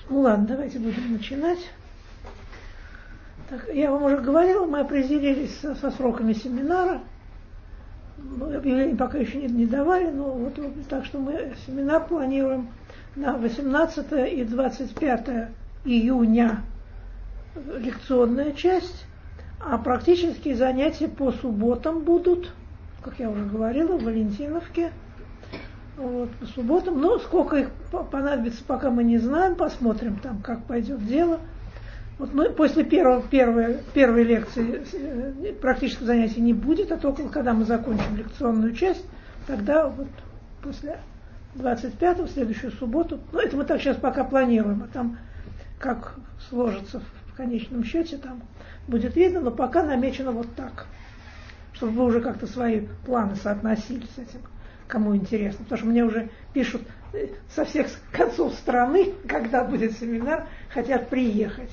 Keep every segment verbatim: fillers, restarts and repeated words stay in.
Ну ладно, давайте будем начинать. Так, я вам уже говорила, мы определились со, со сроками семинара. Объявление пока еще не, не давали, но вот, вот так что мы семинар планируем на восемнадцатое и двадцать пятое июня лекционная часть, а практические занятия по субботам будут, как я уже говорила, в Валентиновке. Вот, по субботам. Но сколько их понадобится, пока мы не знаем, посмотрим там, как пойдет дело. Вот мы после первого, первой, первой лекции практических занятий не будет, а только когда мы закончим лекционную часть, тогда вот после двадцать пятого, в следующую субботу, ну это мы так сейчас пока планируем, а там как сложится в конечном счете, там будет видно, но пока намечено вот так, чтобы вы уже как-то свои планы соотносили с этим, кому интересно, потому что мне уже пишут со всех концов страны, когда будет семинар, хотят приехать.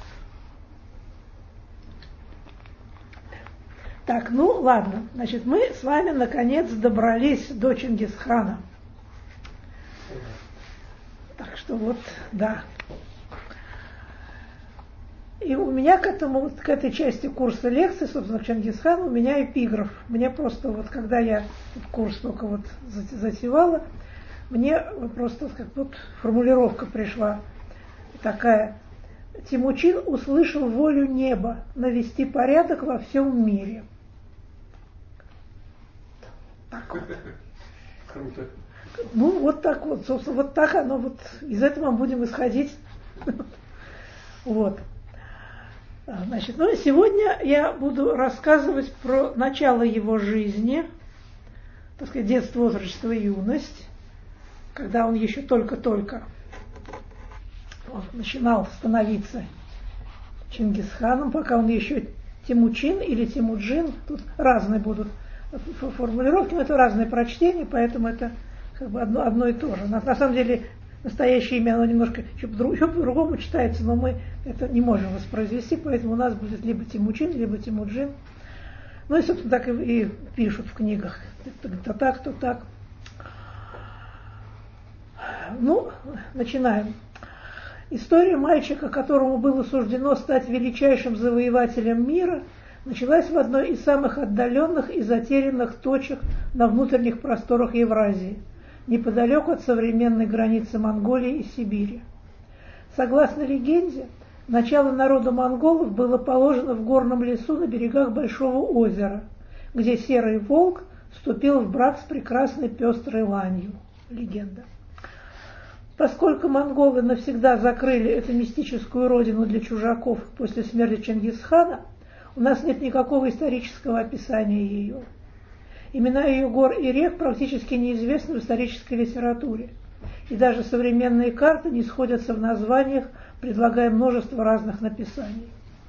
Так, ну ладно, значит, мы с вами наконец добрались до Чингисхана. Так что вот, да. И у меня к этому, вот к этой части курса лекций, собственно, к Чингисхану, у меня эпиграф. Мне просто вот, когда я курс только вот затевала, мне просто как вот формулировка пришла такая: Темучин услышал волю неба навести порядок во всем мире. Так вот. Круто. Ну, вот так вот, собственно, вот так оно, вот из этого мы будем исходить. Вот. Значит, ну, сегодня я буду рассказывать про начало его жизни, так сказать, детство, отрочество и юность, когда он еще только-только начинал становиться Чингисханом, пока он еще Темучин или Темуджин, тут разные будут формулировки, но это разные прочтения, поэтому это как бы одно, одно и то же. На, на самом деле настоящее имя, оно немножко еще по-другому читается, но мы это не можем воспроизвести, поэтому у нас будет либо Темучин, либо Темуджин. Ну и, собственно, так и, и пишут в книгах. То так, то так. Ну, начинаем. История мальчика, которому было суждено стать величайшим завоевателем мира, началась в одной из самых отдаленных и затерянных точек на внутренних просторах Евразии, неподалеку от современной границы Монголии и Сибири. Согласно легенде, начало народа монголов было положено в горном лесу на берегах Большого озера, где серый волк вступил в брак с прекрасной пестрой ланью. Легенда. Поскольку монголы навсегда закрыли эту мистическую родину для чужаков после смерти Чингисхана, у нас нет никакого исторического описания ее. Имена ее гор и рек практически неизвестны в исторической литературе, и даже современные карты не сходятся в названиях, предлагая множество разных написаний.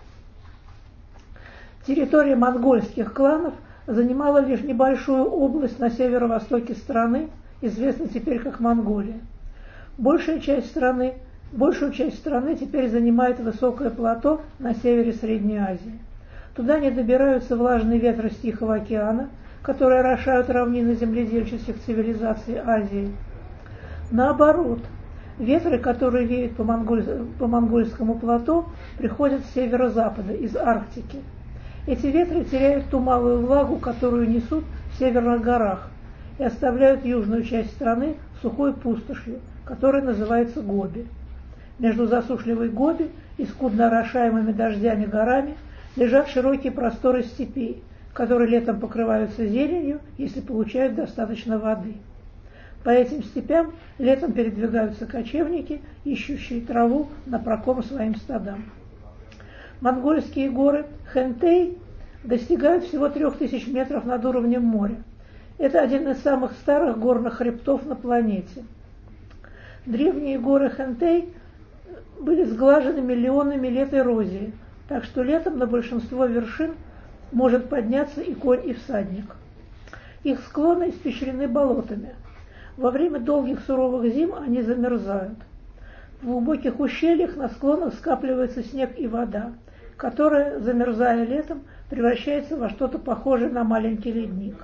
Территория монгольских кланов занимала лишь небольшую область на северо-востоке страны, известной теперь как Монголия. Большая часть страны, большую часть страны теперь занимает высокое плато на севере Средней Азии. Туда не добираются влажные ветры с Тихого океана, которые орошают равнины земледельческих цивилизаций Азии. Наоборот, ветры, которые веют по, монголь... по монгольскому плато, приходят с северо-запада, из Арктики. Эти ветры теряют ту малую влагу, которую несут в северных горах, и оставляют южную часть страны сухой пустошью, которая называется Гоби. Между засушливой Гоби и скудно орошаемыми дождями горами лежат широкие просторы степей, которые летом покрываются зеленью, если получают достаточно воды. По этим степям летом передвигаются кочевники, ищущие траву на прокорм своим стадам. Монгольские горы Хэнтэй достигают всего трех тысяч метров над уровнем моря. Это один из самых старых горных хребтов на планете. Древние горы Хэнтэй были сглажены миллионами лет эрозии, так что летом на большинство вершин может подняться и конь, и всадник. Их склоны испещрены болотами. Во время долгих суровых зим они замерзают. В глубоких ущельях на склонах скапливается снег и вода, которая, замерзая летом, превращается во что-то похожее на маленький ледник.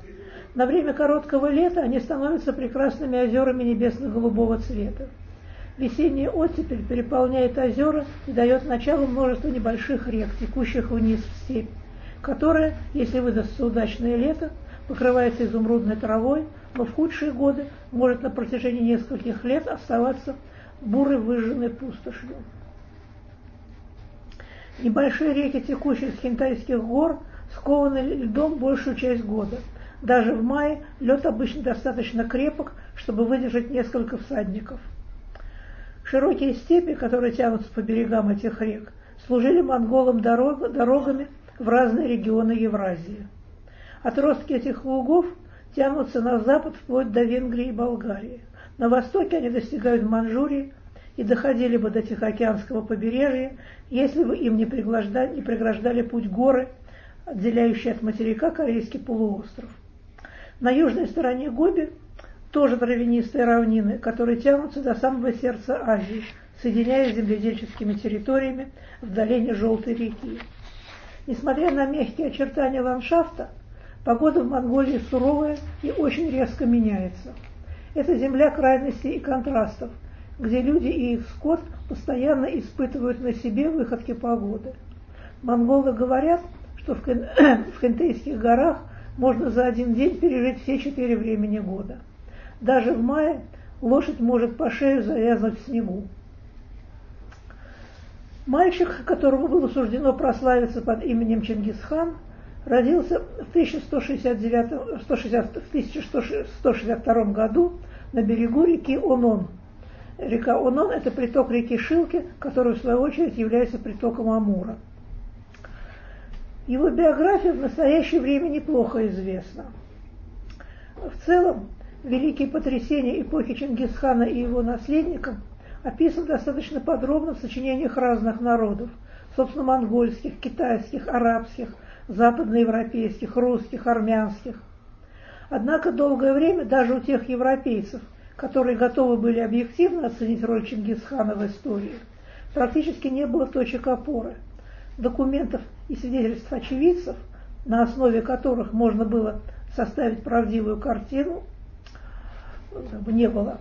На время короткого лета они становятся прекрасными озерами небесно-голубого цвета. Весенняя оттепель переполняет озера и дает начало множеству небольших рек, текущих вниз в степь, которая, если выдастся удачное лето, покрывается изумрудной травой, но в худшие годы может на протяжении нескольких лет оставаться бурой выжженной пустошью. Небольшие реки, текущие с Хентайских гор, скованы льдом большую часть года. Даже в мае лед обычно достаточно крепок, чтобы выдержать несколько всадников. Широкие степи, которые тянутся по берегам этих рек, служили монголам дорог, дорогами в разные регионы Евразии. Отростки этих лугов тянутся на запад вплоть до Венгрии и Болгарии. На востоке они достигают Манчжурии и доходили бы до Тихоокеанского побережья, если бы им не преграждали, не преграждали путь горы, отделяющие от материка Корейский полуостров. На южной стороне Гоби тоже травянистые равнины, которые тянутся до самого сердца Азии, соединяясь с земледельческими территориями в долине Желтой реки. Несмотря на мягкие очертания ландшафта, погода в Монголии суровая и очень резко меняется. Это земля крайностей и контрастов, где люди и их скот постоянно испытывают на себе выходки погоды. Монголы говорят, что в, Кен... в Хентейских горах можно за один день пережить все четыре времени года. Даже в мае лошадь может по шею завязнуть в снегу. Мальчик, которому было суждено прославиться под именем Чингисхан, родился в тысяча сто шестьдесят втором году на берегу реки Онон. Река Онон – это приток реки Шилки, который в свою очередь является притоком Амура. Его биография в настоящее время неплохо известна. В целом, великие потрясения эпохи Чингисхана и его наследников описаны достаточно подробно в сочинениях разных народов, собственно, монгольских, китайских, арабских, западноевропейских, русских, армянских. Однако долгое время даже у тех европейцев, которые готовы были объективно оценить роль Чингисхана в истории, практически не было точек опоры. Документов и свидетельств очевидцев, на основе которых можно было составить правдивую картину, не было.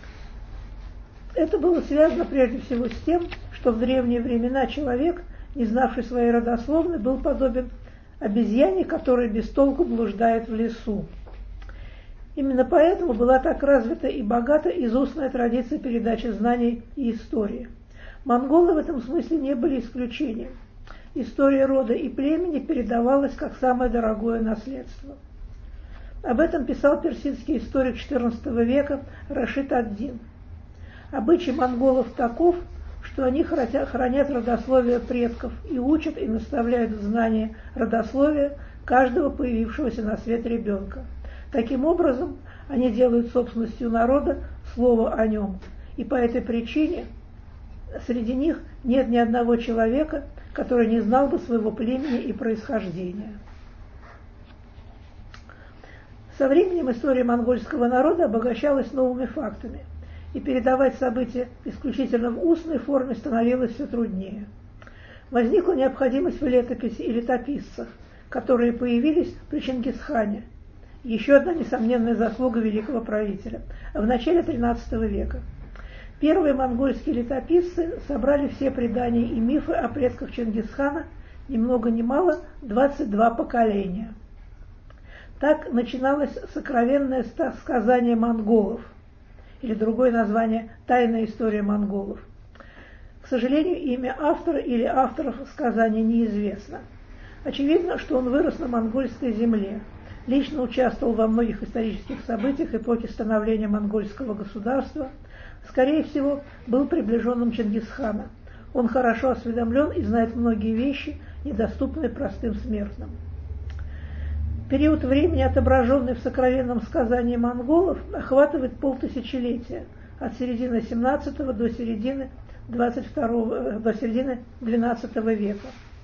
Это было связано прежде всего с тем, что в древние времена человек, не знавший своей родословной, был подобен обезьяне, которая без толку блуждает в лесу. Именно поэтому была так развита и богата изустная традиция передачи знаний и истории. Монголы в этом смысле не были исключением. История рода и племени передавалась как самое дорогое наследство. Об этом писал персидский историк четырнадцатого века Рашид ад-Дин. Обычай монголов таков, что они хранят родословие предков и учат и наставляют в знание родословия каждого появившегося на свет ребенка. Таким образом, они делают собственностью народа слово о нем, и по этой причине среди них нет ни одного человека, который не знал бы своего племени и происхождения. Со временем история монгольского народа обогащалась новыми фактами, и передавать события исключительно в устной форме становилось все труднее. Возникла необходимость в летописи и летописцах, которые появились при Чингисхане, еще одна несомненная заслуга великого правителя, в начале тринадцатого века. Первые монгольские летописцы собрали все предания и мифы о предках Чингисхана, ни много ни мало, двадцать два поколения. Так начиналось сокровенное сказание монголов, или другое название «Тайная история монголов». К сожалению, имя автора или авторов сказания неизвестно. Очевидно, что он вырос на монгольской земле, лично участвовал во многих исторических событиях эпохи становления монгольского государства, скорее всего, был приближенным Чингисхана. Он хорошо осведомлен и знает многие вещи, недоступные простым смертным. Период времени, отображенный в сокровенном сказании монголов, охватывает полтысячелетия, от середины семнадцатого до середины двадцать второго, до середины двенадцатого века.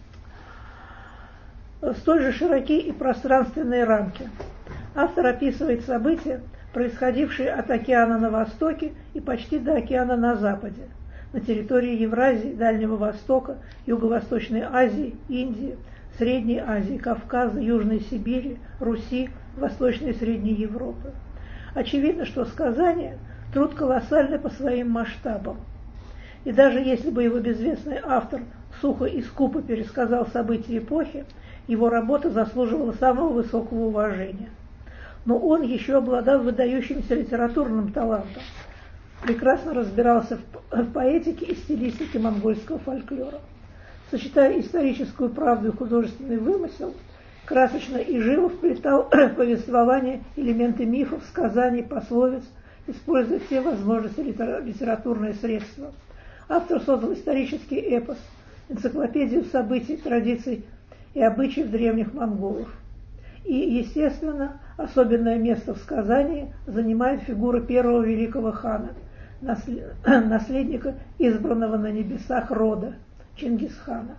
Столь же широки и пространственные рамки. Автор описывает события, происходившие от океана на востоке и почти до океана на западе, на территории Евразии, Дальнего Востока, Юго-Восточной Азии, Индии, Средней Азии, Кавказа, Южной Сибири, Руси, Восточной и Средней Европы. Очевидно, что сказание Труд колоссальный по своим масштабам. И даже если бы его безвестный автор сухо и скупо пересказал события эпохи, его работа заслуживала самого высокого уважения. Но он еще обладал выдающимся литературным талантом, прекрасно разбирался в поэтике и стилистике монгольского фольклора. Сочетая историческую правду и художественный вымысел, красочно и живо вплетал в повествование элементы мифов, сказаний, пословиц, используя все возможности литературные средства. Автор создал исторический эпос, энциклопедию событий, традиций и обычаев древних монголов. И, естественно, особенное место в сказании занимает фигура первого великого хана, наследника избранного на небесах рода Чингисхана.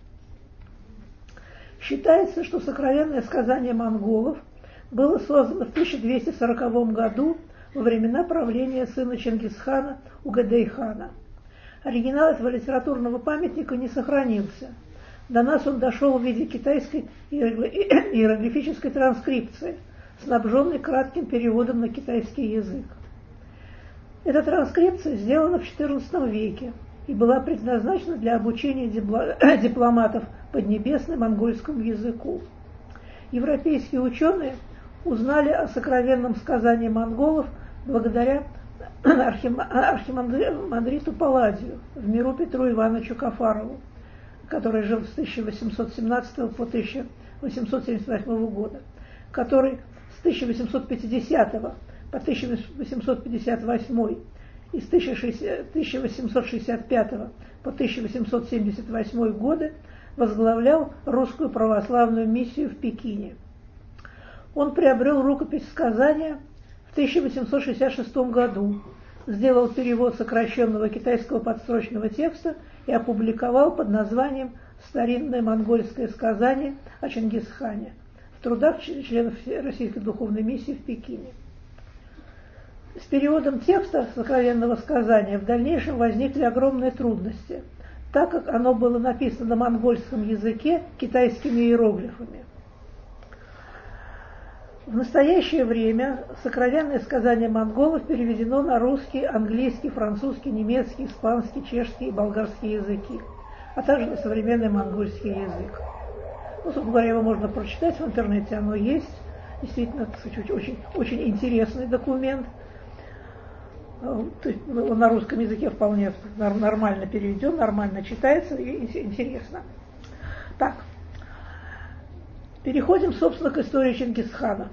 Считается, что сокровенное сказание монголов было создано в тысяча двести сороковом году во времена правления сына Чингисхана Угадей-хана. Оригинал этого литературного памятника не сохранился. До нас он дошел в виде китайской иероглифической транскрипции, снабженной кратким переводом на китайский язык. Эта транскрипция сделана в четырнадцатом веке и была предназначена для обучения дипломатов Поднебесной монгольскому языку. Европейские ученые узнали о сокровенном сказании монголов благодаря архимандриту Палладию, в миру Петру Ивановичу Кафарову, который жил с тысяча восемьсот семнадцатого по тысяча восемьсот семьдесят восьмой года, который с тысяча восемьсот пятидесятого по тысяча восемьсот пятьдесят восьмой и с тысяча восемьсот шестьдесят пятого по тысяча восемьсот семьдесят восьмой годы возглавлял русскую православную миссию в Пекине. Он приобрел рукопись сказания в тысяча восемьсот шестьдесят шестом году, сделал перевод сокращенного китайского подстрочного текста и опубликовал под названием «Старинное монгольское сказание о Чингисхане» в трудах членов Российской духовной миссии в Пекине. С переводом текста сокровенного сказания в дальнейшем возникли огромные трудности, так как оно было написано на монгольском языке китайскими иероглифами. В настоящее время сокровенное сказание монголов переведено на русский, английский, французский, немецкий, испанский, чешский и болгарский языки, а также на современный монгольский язык. Ну, собственно говоря, его можно прочитать в интернете, оно есть. Действительно, кстати, очень, очень интересный документ. Он на русском языке вполне нормально переведен, нормально читается и интересно. Так. Переходим, собственно, к истории Чингисхана.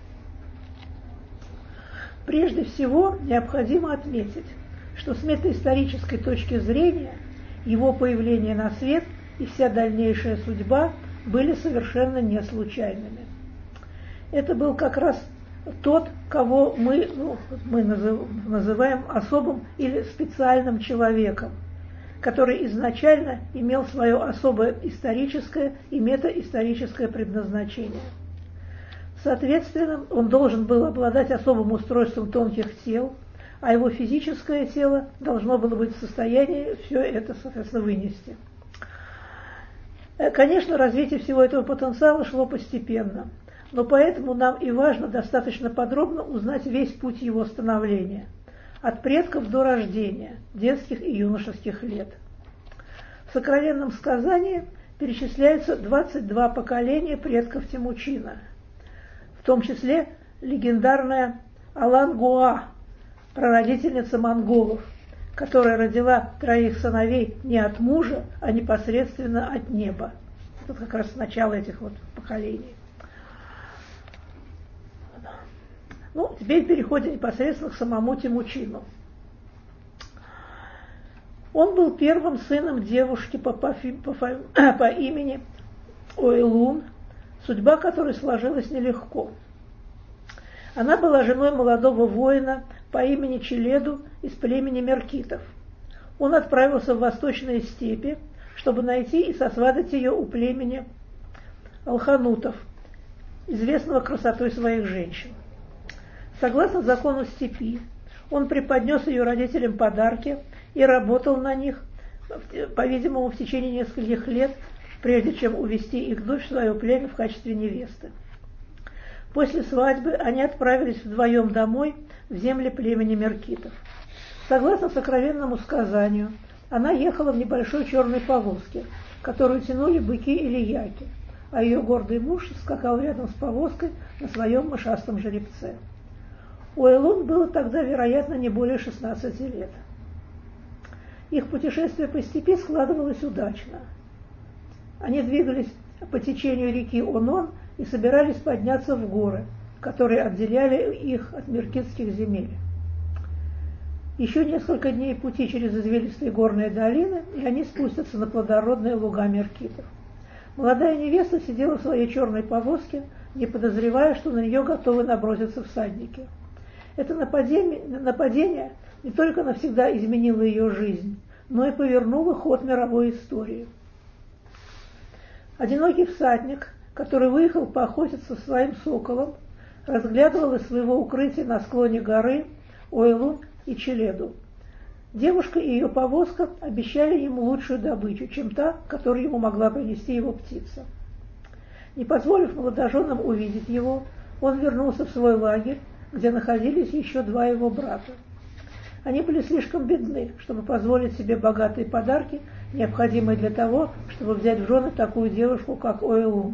Прежде всего, необходимо отметить, что с метаисторической точки зрения его появление на свет и вся дальнейшая судьба были совершенно не случайными. Это был как раз тот, кого мы, ну, мы называем особым или специальным человеком, который изначально имел свое особое историческое и метаисторическое предназначение. Соответственно, он должен был обладать особым устройством тонких тел, а его физическое тело должно было быть в состоянии все это, соответственно, вынести. Конечно, развитие всего этого потенциала шло постепенно, но поэтому нам и важно достаточно подробно узнать весь путь его становления, от предков до рождения, детских и юношеских лет. В сокровенном сказании перечисляются двадцать два поколения предков Темучина, в том числе легендарная Алан-Гуа, прародительница монголов, которая родила троих сыновей не от мужа, а непосредственно от неба. Это как раз начало этих вот поколений. Ну, теперь переходим непосредственно к самому Темучину. Он был первым сыном девушки по, по, по, по имени Ойлун, судьба которой сложилась нелегко. Она была женой молодого воина по имени Челеду из племени меркитов. Он отправился в восточные степи, чтобы найти и сосватать ее у племени алханутов, известного красотой своих женщин. Согласно закону степи, он преподнес ее родителям подарки и работал на них, по-видимому, в течение нескольких лет, прежде чем увести их дочь в свое племя в качестве невесты. После свадьбы они отправились вдвоем домой в земли племени меркитов. Согласно сокровенному сказанию, она ехала в небольшой черной повозке, которую тянули быки или яки, а ее гордый муж скакал рядом с повозкой на своем мышастом жеребце. У Элун было тогда, вероятно, не более шестнадцати лет. Их путешествие по степи складывалось удачно. Они двигались по течению реки Онон и собирались подняться в горы, которые отделяли их от меркитских земель. Еще несколько дней пути через извилистые горные долины, и они спустятся на плодородные луга меркитов. Молодая невеста сидела в своей черной повозке, не подозревая, что на нее готовы наброситься всадники. Это нападение, нападение не только навсегда изменило ее жизнь, но и повернуло ход мировой истории. Одинокий всадник, который выехал поохотиться со своим соколом, разглядывал из своего укрытия на склоне горы Ойлун и Челеду. Девушка и ее повозка обещали ему лучшую добычу, чем та, которую ему могла принести его птица. Не позволив молодоженам увидеть его, он вернулся в свой лагерь, где находились еще два его брата. Они были слишком бедны, чтобы позволить себе богатые подарки, необходимые для того, чтобы взять в жены такую девушку, как Ойлун.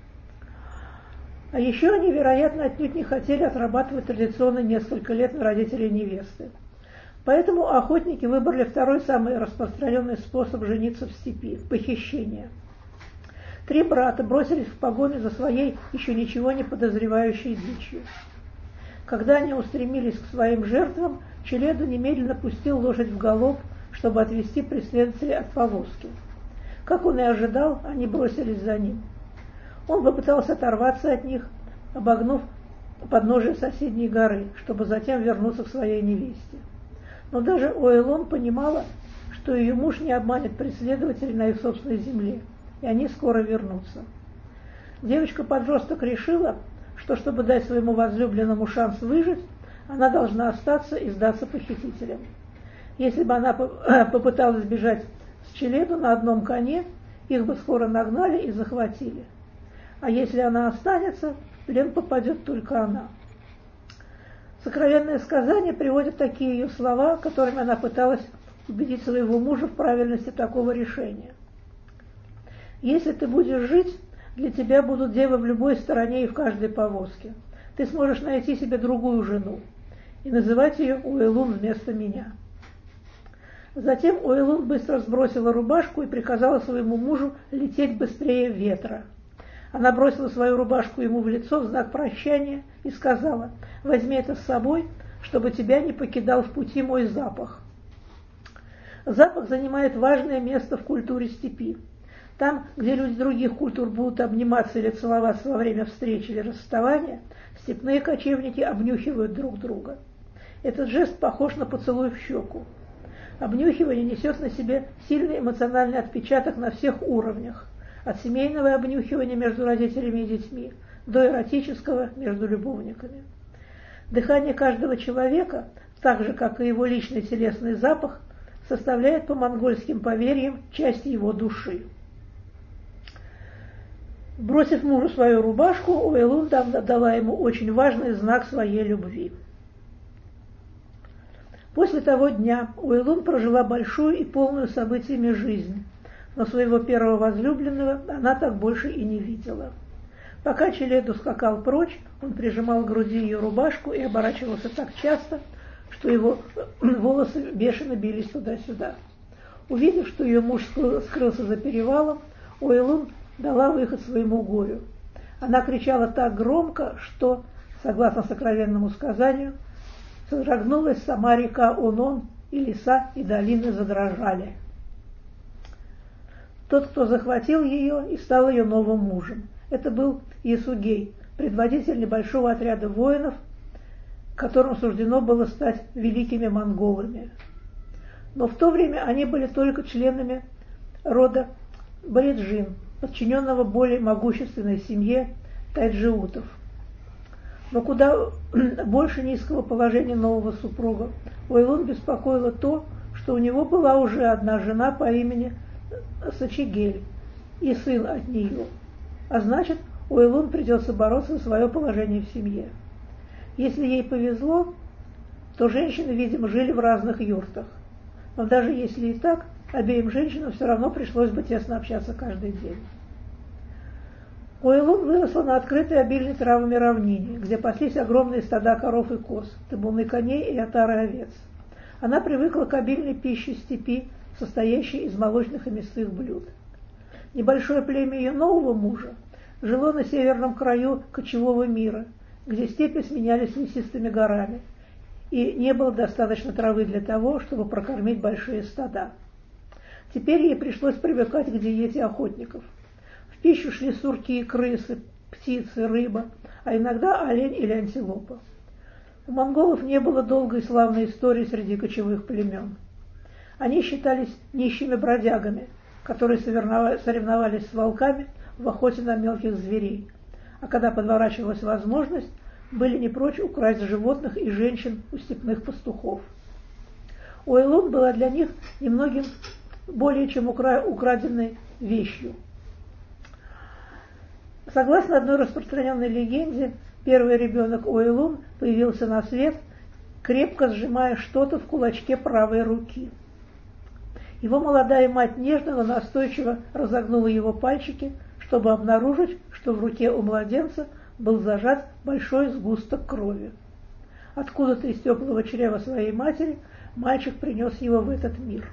А еще они, вероятно, отнюдь не хотели отрабатывать традиционно несколько лет на родителей невесты. Поэтому охотники выбрали второй самый распространенный способ жениться в степи – похищение. Три брата бросились в погоню за своей еще ничего не подозревающей дичью. Когда они устремились к своим жертвам, Челеду немедленно пустил лошадь в галоп, чтобы отвести преследователей от повозки. Как он и ожидал, они бросились за ним. Он попытался оторваться от них, обогнув подножие соседней горы, чтобы затем вернуться к своей невесте. Но даже Ойлун понимала, что ее муж не обманет преследователей на их собственной земле, и они скоро вернутся. Девочка-подросток решила, что чтобы дать своему возлюбленному шанс выжить, она должна остаться и сдаться похитителям. Если бы она попыталась бежать с Челеду на одном коне, их бы скоро нагнали и захватили. А если она останется, в плен попадет только она. Сокровенное сказание приводит такие ее слова, которыми она пыталась убедить своего мужа в правильности такого решения. «Если ты будешь жить, для тебя будут девы в любой стороне и в каждой повозке. Ты сможешь найти себе другую жену и называть ее Ойлун вместо меня». Затем Ойлун быстро сбросила рубашку и приказала своему мужу лететь быстрее ветра. Она бросила свою рубашку ему в лицо в знак прощания и сказала: «Возьми это с собой, чтобы тебя не покидал в пути мой запах». Запах занимает важное место в культуре степи. Там, где люди других культур будут обниматься или целоваться во время встречи или расставания, степные кочевники обнюхивают друг друга. Этот жест похож на поцелуй в щеку. Обнюхивание несет на себе сильный эмоциональный отпечаток на всех уровнях, от семейного обнюхивания между родителями и детьми до эротического между любовниками. Дыхание каждого человека, так же, как и его личный телесный запах, составляет по монгольским поверьям часть его души. Бросив мужу свою рубашку, Ойлун дала ему очень важный знак своей любви. После того дня Ойлун прожила большую и полную событиями жизнь, но своего первого возлюбленного она так больше и не видела. Пока Челеду скакал прочь, он прижимал к груди ее рубашку и оборачивался так часто, что его волосы бешено бились туда-сюда. Увидев, что ее муж скрылся за перевалом, Ойлун дала выход своему горю. Она кричала так громко, что, согласно сокровенному сказанию, содрогнулась сама река Онон, и леса и долины задрожали. Тот, кто захватил ее и стал ее новым мужем, это был Ясугей, предводитель небольшого отряда воинов, которым суждено было стать великими монголами. Но в то время они были только членами рода Бариджин, подчиненного более могущественной семье тайджиутов. Но куда больше низкого положения нового супруга Ойлун беспокоило то, что у него была уже одна жена по имени Сачигель и сын от нее, а значит, Ойлун придется бороться за свое положение в семье. Если ей повезло, то женщины, видимо, жили в разных юртах. Но даже если и так, обеим женщинам все равно пришлось бы тесно общаться каждый день. Ойлун выросла на открытой обильной травами равнине, где паслись огромные стада коров и коз, табуны коней и отары овец. Она привыкла к обильной пище степи, состоящей из молочных и мясных блюд. Небольшое племя ее нового мужа жило на северном краю кочевого мира, где степи сменялись лесистыми горами, и не было достаточно травы для того, чтобы прокормить большие стада. Теперь ей пришлось привыкать к диете охотников. В пищу шли сурки, крысы, птицы, рыба, а иногда олень или антилопа. У монголов не было долгой славной истории среди кочевых племен. Они считались нищими бродягами, которые соревновались с волками в охоте на мелких зверей, а когда подворачивалась возможность, были не прочь украсть животных и женщин у степных пастухов. Ойлун была для них немногим более чем укра... украденной вещью. Согласно одной распространенной легенде, первый ребенок Ойлун появился на свет, крепко сжимая что-то в кулачке правой руки. Его молодая мать нежно, но настойчиво разогнула его пальчики, чтобы обнаружить, что в руке у младенца был зажат большой сгусток крови. Откуда-то из теплого чрева своей матери мальчик принес его в этот мир.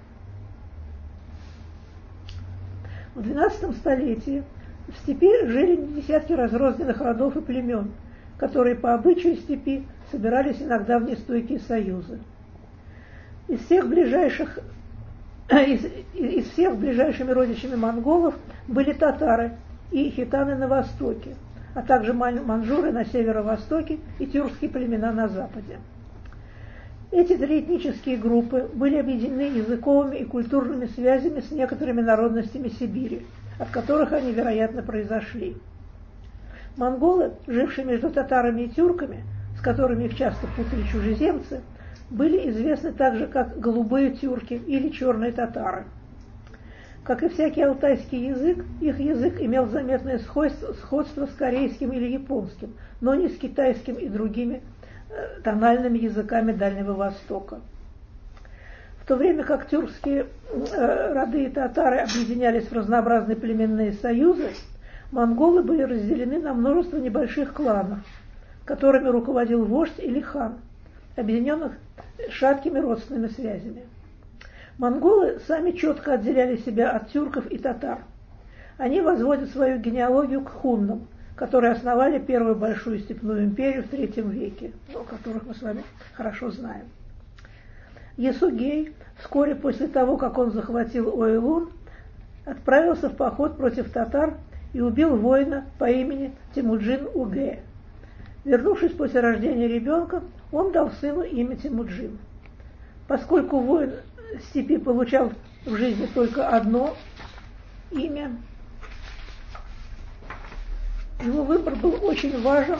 В двенадцатом столетии в степи жили десятки разрозненных родов и племен, которые по обычаю степи собирались иногда в нестойкие союзы. Из всех ближайших, из, из всех ближайшими родичами монголов были татары и хитаны на востоке, а также манжуры на северо-востоке и тюркские племена на западе. Эти три этнические группы были объединены языковыми и культурными связями с некоторыми народностями Сибири, от которых они, вероятно, произошли. Монголы, жившие между татарами и тюрками, с которыми их часто путали чужеземцы, были известны также как голубые тюрки или черные татары. Как и всякий алтайский язык, их язык имел заметное сходство, сходство с корейским или японским, но не с китайским и другими э, тональными языками Дальнего Востока. В то время как тюркские э, роды и татары объединялись в разнообразные племенные союзы, монголы были разделены на множество небольших кланов, которыми руководил вождь или хан, объединенных шаткими родственными связями. Монголы сами четко отделяли себя от тюрков и татар. Они возводят свою генеалогию к хуннам, которые основали первую большую степную империю в третьем веке, о которых мы с вами хорошо знаем. Ясугей вскоре после того, как он захватил Ойлун, отправился в поход против татар и убил воина по имени Темуджин-Угэ. Вернувшись после рождения ребенка, он дал сыну имя Темуджин. Поскольку воин степи получал в жизни только одно имя, его выбор был очень важен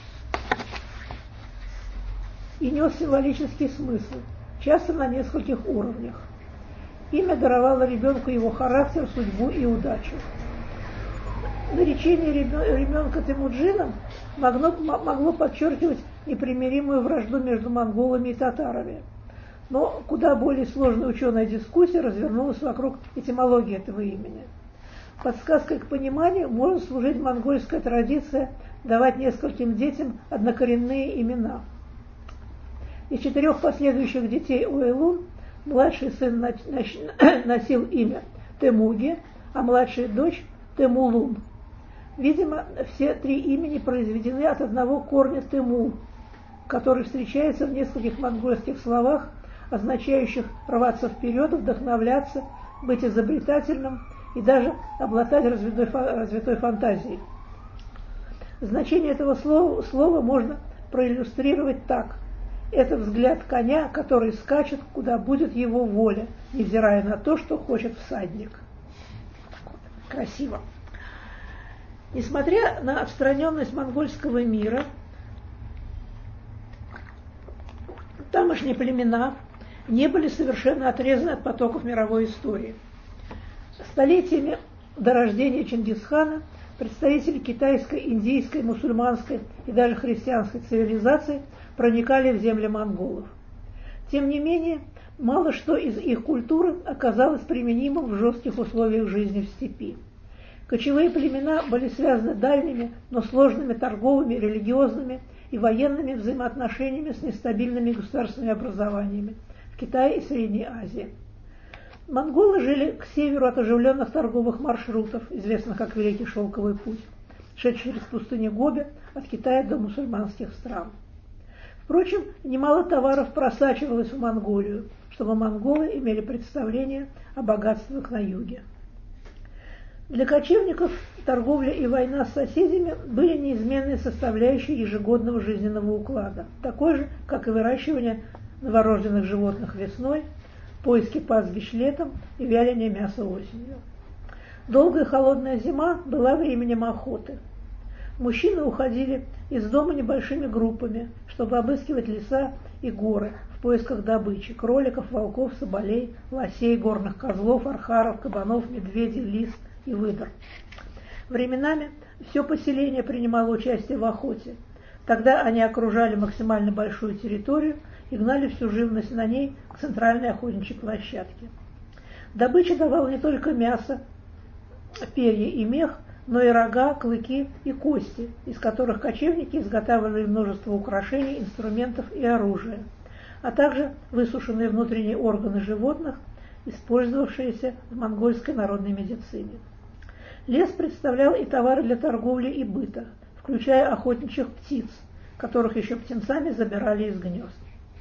и нес символический смысл, часто на нескольких уровнях. Имя даровало ребенку его характер, судьбу и удачу. Наречение ребенка Темуджином могло, могло подчеркивать непримиримую вражду между монголами и татарами. Но куда более сложная ученая дискуссия развернулась вокруг этимологии этого имени. Подсказкой к пониманию может служить монгольская традиция давать нескольким детям однокоренные имена. Из четырех последующих детей Ойлун младший сын носил имя Темуги, а младшая дочь Темулун. Видимо, все три имени произведены от одного корня Темул, который встречается в нескольких монгольских словах, означающих рваться вперед, вдохновляться, быть изобретательным и даже обладать развитой, развитой фантазией. Значение этого слова, слова можно проиллюстрировать так. Это взгляд коня, который скачет, куда будет его воля, невзирая на то, что хочет всадник. Красиво. Несмотря на отстраненность монгольского мира, тамошние племена не были совершенно отрезаны от потоков мировой истории. Столетиями до рождения Чингисхана представители китайской, индийской, мусульманской и даже христианской цивилизаций проникали в земли монголов. Тем не менее, мало что из их культуры оказалось применимым в жестких условиях жизни в степи. Кочевые племена были связаны дальними, но сложными торговыми, религиозными и военными взаимоотношениями с нестабильными государственными образованиями в Китае и Средней Азии. Монголы жили к северу от оживленных торговых маршрутов, известных как Великий Шелковый путь, шедший через пустыню Гоби от Китая до мусульманских стран. Впрочем, немало товаров просачивалось в Монголию, чтобы монголы имели представление о богатствах на юге. Для кочевников торговля и война с соседями были неизменной составляющей ежегодного жизненного уклада, такой же, как и выращивание новорожденных животных весной, поиски пастбищ летом и вяление мяса осенью. Долгая холодная зима была временем охоты. Мужчины уходили из дома небольшими группами, чтобы обыскивать леса и горы в поисках добычи – кроликов, волков, соболей, лосей, горных козлов, архаров, кабанов, медведей, лис и выдр. Временами все поселение принимало участие в охоте. Тогда они окружали максимально большую территорию и гнали всю живность на ней к центральной охотничьей площадке. Добыча давала не только мясо, перья и мех, но и рога, клыки и кости, из которых кочевники изготавливали множество украшений, инструментов и оружия, а также высушенные внутренние органы животных, использовавшиеся в монгольской народной медицине. Лес представлял и товары для торговли и быта, включая охотничьих птиц, которых еще птенцами забирали из гнезд.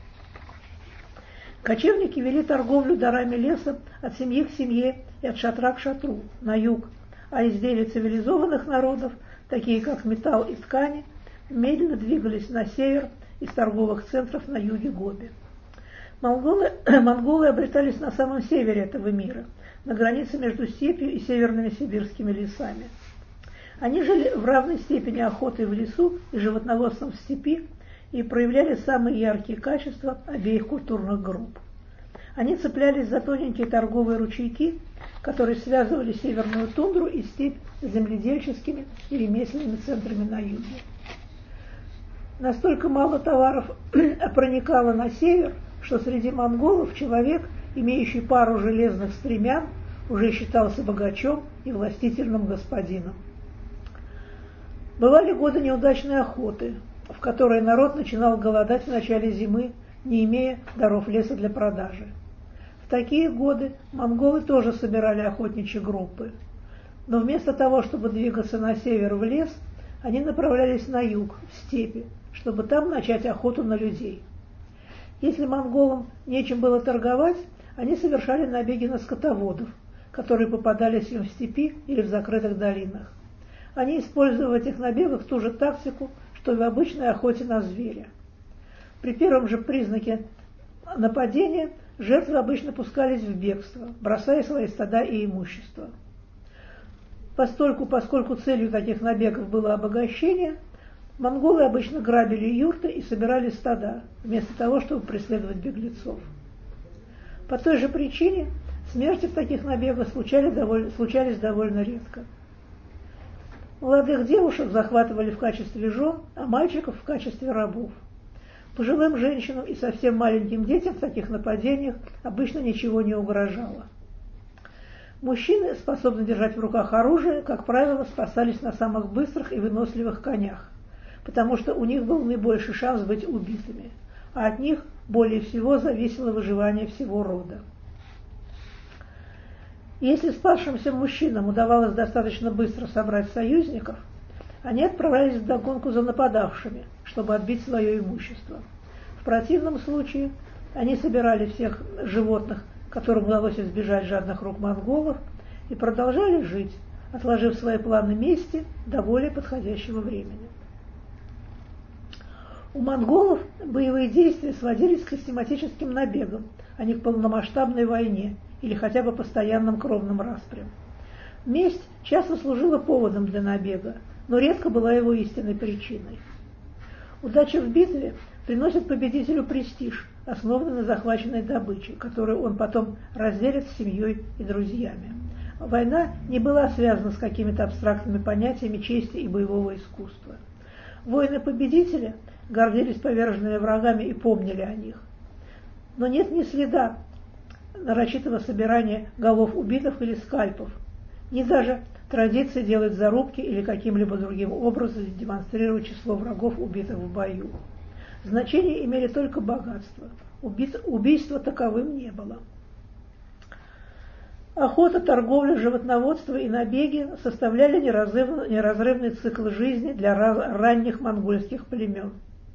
Кочевники вели торговлю дарами леса от семьи к семье и от шатра к шатру, на юг, а изделия цивилизованных народов, такие как металл и ткани, медленно двигались на север из торговых центров на юге Гоби. Монголы, монголы обретались на самом севере этого мира, на границе между степью и северными сибирскими лесами. Они жили в равной степени охотой в лесу и животноводством в степи и проявляли самые яркие качества обеих культурных групп. Они цеплялись за тоненькие торговые ручейки, которые связывали северную тундру и степь с земледельческими и ремесленными центрами на юге. Настолько мало товаров проникало на север, что среди монголов человек, имеющий пару железных стремян, уже считался богачом и властительным господином. Бывали годы неудачной охоты, в которые народ начинал голодать в начале зимы, не имея даров леса для продажи. В такие годы монголы тоже собирали охотничьи группы, но вместо того, чтобы двигаться на север в лес, они направлялись на юг, в степи, чтобы там начать охоту на людей. Если монголам нечем было торговать, они совершали набеги на скотоводов, которые попадались им в степи или в закрытых долинах. Они использовали в этих набегах ту же тактику, что и в обычной охоте на зверя. При первом же признаке нападения жертвы обычно пускались в бегство, бросая свои стада и имущество. Постольку, поскольку целью таких набегов было обогащение, монголы обычно грабили юрты и собирали стада, вместо того, чтобы преследовать беглецов. По той же причине смерти в таких набегах случались довольно, случались довольно редко. Молодых девушек захватывали в качестве жен, а мальчиков в качестве рабов. Пожилым женщинам и совсем маленьким детям в таких нападениях обычно ничего не угрожало. Мужчины, способные держать в руках оружие, как правило, спасались на самых быстрых и выносливых конях, потому что у них был наибольший шанс быть убитыми, а от них более всего зависело выживание всего рода. Если спасшимся мужчинам удавалось достаточно быстро собрать союзников, они отправлялись вдогонку за нападавшими, чтобы отбить свое имущество. В противном случае они собирали всех животных, которым удалось избежать жадных рук монголов, и продолжали жить, отложив свои планы мести до более подходящего времени. У монголов боевые действия сводились к систематическим набегам, а не к полномасштабной войне или хотя бы постоянным кровным распрям. Месть часто служила поводом для набега, но редко была его истинной причиной. Удача в битве приносит победителю престиж, основанный на захваченной добыче, которую он потом разделит с семьей и друзьями. война не была связана с какими-то абстрактными понятиями чести и боевого искусства. Воины-победители гордились поверженными врагами и помнили о них. Но нет ни следа нарочитого собирания голов убитых или скальпов, ни даже традиции делать зарубки или каким-либо другим образом демонстрировать число врагов, убитых в бою. Значение имели только богатство. Убийства таковым не было. Охота, торговля, животноводство и набеги составляли неразрывный, неразрывный цикл жизни для ранних монгольских племен.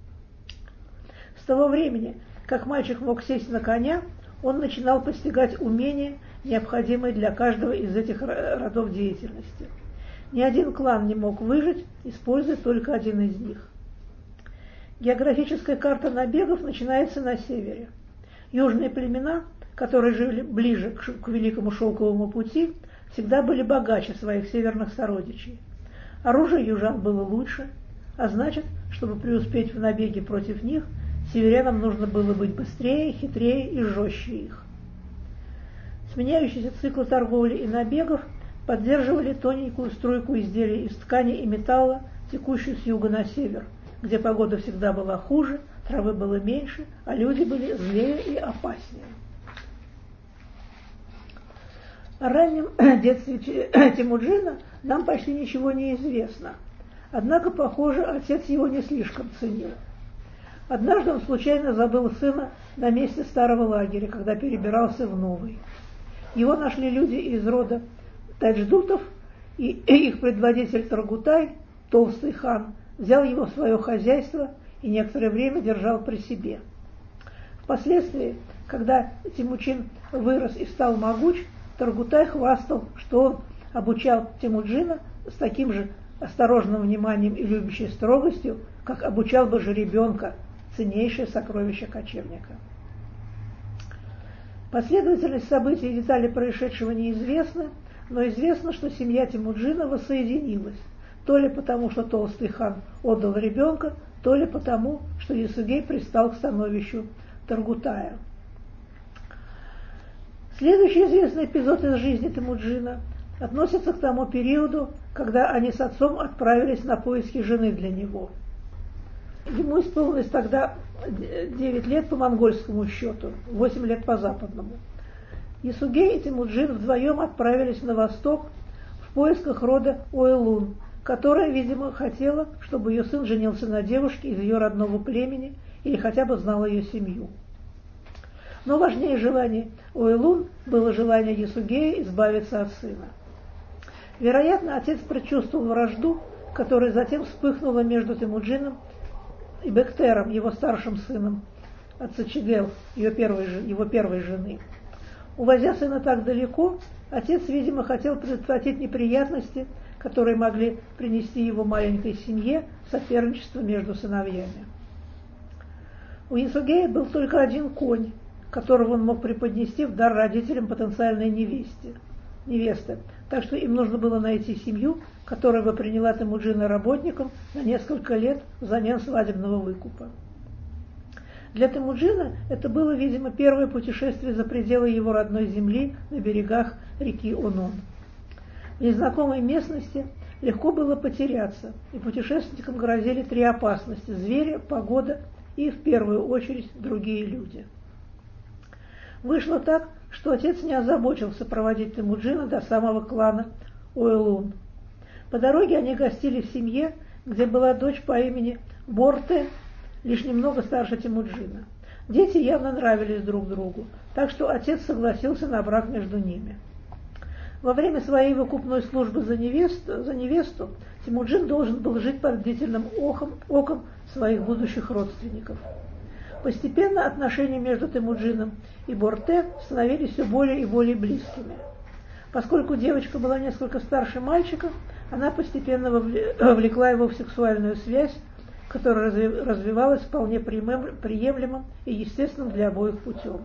С того времени, как мальчик мог сесть на коня, он начинал постигать умения, необходимые для каждого из этих родов деятельности. Ни один клан не мог выжить, используя только один из них. Географическая карта набегов начинается на севере. Южные племена, которые жили ближе к Великому Шелковому пути, всегда были богаче своих северных сородичей. Оружие южан было лучше, а значит, чтобы преуспеть в набеге против них, северянам нужно было быть быстрее, хитрее и жестче их. Сменяющиеся циклы торговли и набегов поддерживали тоненькую струйку изделий из ткани и металла, текущую с юга на север, где погода всегда была хуже, травы было меньше, а люди были злее и опаснее. О раннем детстве Темуджина нам почти ничего не известно, однако, похоже, отец его не слишком ценил. Однажды он случайно забыл сына на месте старого лагеря, когда перебирался в новый. Его нашли люди из рода тадждутов, и их предводитель Таргутай, толстый хан, взял его в свое хозяйство и некоторое время держал при себе. Впоследствии, когда Темучин вырос и стал могуч, Таргутай хвастал, что он обучал Темуджина с таким же осторожным вниманием и любящей строгостью, как обучал бы жеребенка, ценнейшее сокровище кочевника. Последовательность событий и детали происшедшего неизвестны, но известно, что семья Темуджина воссоединилась, то ли потому, что толстый хан отдал ребенка, то ли потому, что Ясугей пристал к становищу Таргутая. Следующий известный эпизод из жизни Темуджина относится к тому периоду, когда они с отцом отправились на поиски жены для него. Ему исполнилось тогда девять лет по монгольскому счету, восемь лет по западному. Ясугей и Темуджин вдвоем отправились на восток в поисках рода Ойлун, которая, видимо, хотела, чтобы ее сын женился на девушке из ее родного племени или хотя бы знал ее семью. Но важнее желания Ойлун было желание Ясугея избавиться от сына. Вероятно, отец предчувствовал вражду, которая затем вспыхнула между Темуджином и Бектером, его старшим сыном, от Сачигел, ее первой, его первой жены. Увозя сына так далеко, отец, видимо, хотел предотвратить неприятности, которые могли принести его маленькой семье соперничество между сыновьями. У Ясугея был только один конь, которого он мог преподнести в дар родителям потенциальной невесте, невесты, так что им нужно было найти семью, которая бы приняла Темуджина работником на несколько лет взамен свадебного выкупа. Для Темуджина это было, видимо, первое путешествие за пределы его родной земли на берегах реки Онон. В незнакомой местности легко было потеряться, и путешественникам грозили три опасности – звери, погода и, в первую очередь, другие люди. Вышло так, что отец не озаботился проводить Темуджина до самого клана Ойлун. По дороге они гостили в семье, где была дочь по имени Борте, лишь немного старше Темуджина. Дети явно нравились друг другу, так что отец согласился на брак между ними. Во время своей выкупной службы за невесту, за невесту Темуджин должен был жить под бдительным оком, оком своих будущих родственников. Постепенно отношения между Темуджином и Борте становились все более и более близкими. Поскольку девочка была несколько старше мальчика, она постепенно вовлекла его в сексуальную связь, которая развивалась вполне приемлемым и естественным для обоих путем.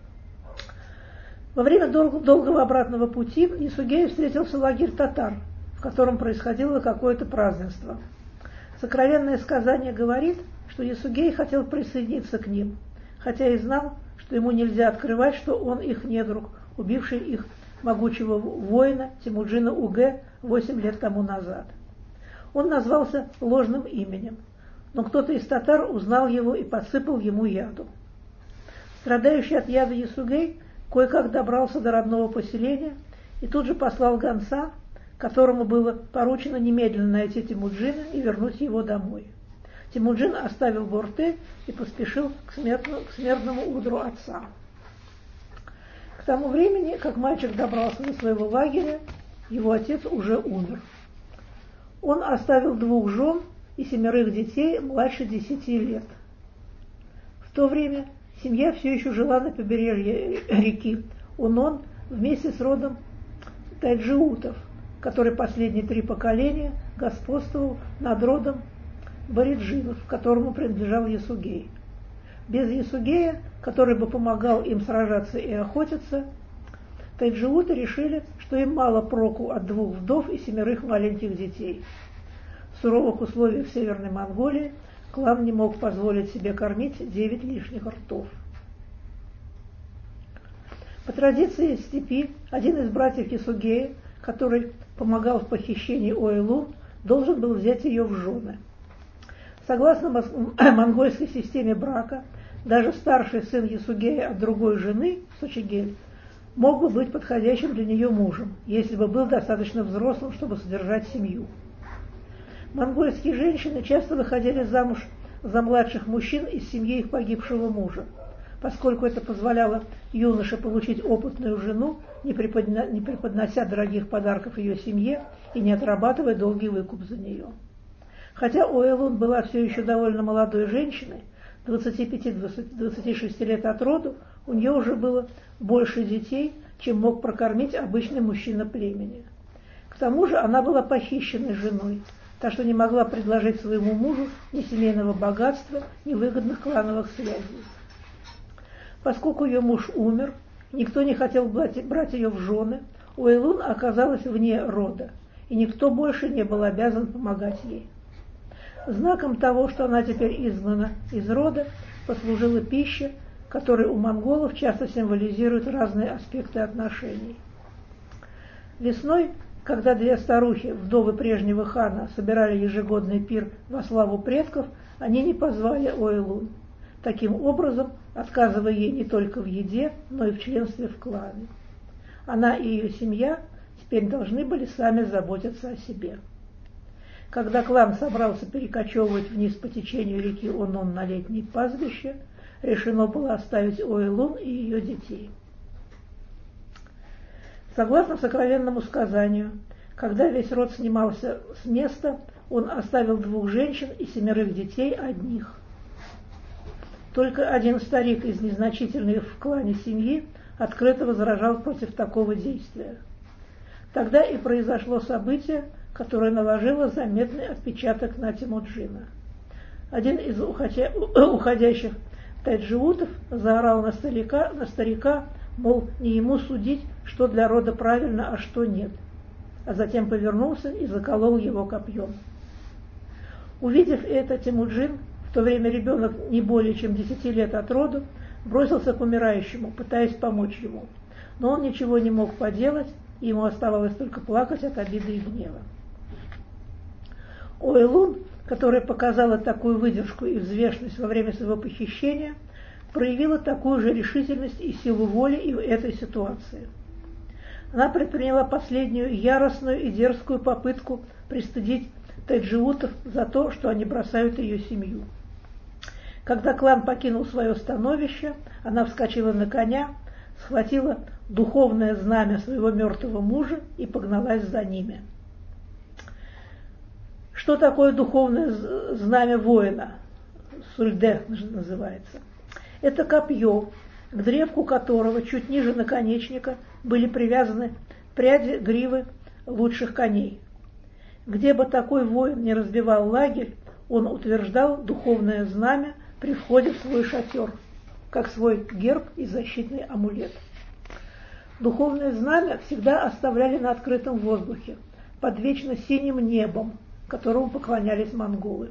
Во время долгого обратного пути Ясугею встретился лагерь татар, в котором происходило какое-то празднество. Сокровенное сказание говорит, что Ясугей хотел присоединиться к ним, хотя и знал, что ему нельзя открывать, что он их недруг, убивший их могучего воина Темуджина Угэ восемь лет тому назад. Он назвался ложным именем, но кто-то из татар узнал его и подсыпал ему яду. Страдающий от яда Ясугей кое-как добрался до родного поселения и тут же послал гонца, которому было поручено немедленно найти Темуджина и вернуть его домой. Темуджин оставил Борте и поспешил к смертному, к смертному удру отца. К тому времени, как мальчик добрался до своего лагеря, его отец уже умер. Он оставил двух жен и семерых детей младше десяти лет. В то время семья все еще жила на побережье реки Унон вместе с родом тайджиутов, который последние три поколения господствовал над родом Бориджинов, которому принадлежал Ясугей. Без Ясугея, который бы помогал им сражаться и охотиться, тайджиуты решили, что им мало проку от двух вдов и семерых маленьких детей. В суровых условиях Северной Монголии клан не мог позволить себе кормить девять лишних ртов. По традиции степи, один из братьев Ясугея, который помогал в похищении Ойлун, должен был взять ее в жены. Согласно монгольской системе брака, даже старший сын Ясугея от другой жены, Сочигель, мог бы быть подходящим для нее мужем, если бы был достаточно взрослым, чтобы содержать семью. Монгольские женщины часто выходили замуж за младших мужчин из семьи их погибшего мужа, поскольку это позволяло юноше получить опытную жену, не преподнося дорогих подарков ее семье и не отрабатывая долгий выкуп за нее. Хотя Ойлун была все еще довольно молодой женщиной, двадцати пяти — двадцати шести лет от роду, у нее уже было больше детей, чем мог прокормить обычный мужчина племени. К тому же она была похищенной женой, так что не могла предложить своему мужу ни семейного богатства, ни выгодных клановых связей. Поскольку ее муж умер, никто не хотел брать ее в жены, Ойлун оказалась вне рода, и никто больше не был обязан помогать ей. Знаком того, что она теперь изгнана из рода, послужила пища, которая у монголов часто символизирует разные аспекты отношений. Весной, когда две старухи, вдовы прежнего хана, собирали ежегодный пир во славу предков, они не позвали Ойлун, таким образом отказывая ей не только в еде, но и в членстве в клане. Она и ее семья теперь должны были сами заботиться о себе. Когда клан собрался перекочевывать вниз по течению реки Унон на летнее пастбище, решено было оставить Ойлун и ее детей. Согласно сокровенному сказанию, когда весь род снимался с места, он оставил двух женщин и семерых детей одних. Только один старик из незначительной в клане семьи открыто возражал против такого действия. Тогда и произошло событие, которое наложило заметный отпечаток на Темуджина. Один из уходя... уходящих тайджиутов заорал на старика, на старика, мол, не ему судить, что для рода правильно, а что нет, а затем повернулся и заколол его копьем. Увидев это, Темуджин, в то время ребенок не более чем десяти лет от роду, бросился к умирающему, пытаясь помочь ему, но он ничего не мог поделать, и ему оставалось только плакать от обиды и гнева. Ойлун, которая показала такую выдержку и взвешенность во время своего похищения, проявила такую же решительность и силу воли и в этой ситуации. Она предприняла последнюю яростную и дерзкую попытку пристыдить тайджиутов за то, что они бросают ее семью. Когда клан покинул свое становище, она вскочила на коня, схватила духовное знамя своего мертвого мужа и погналась за ними. Что такое духовное знамя воина? Сульде называется. Это копье, к древку которого чуть ниже наконечника были привязаны пряди гривы лучших коней. Где бы такой воин не разбивал лагерь, он утверждал духовное знамя при входе в свой шатер, как свой герб и защитный амулет. Духовное знамя всегда оставляли на открытом воздухе, под вечно синим небом, которому поклонялись монголы.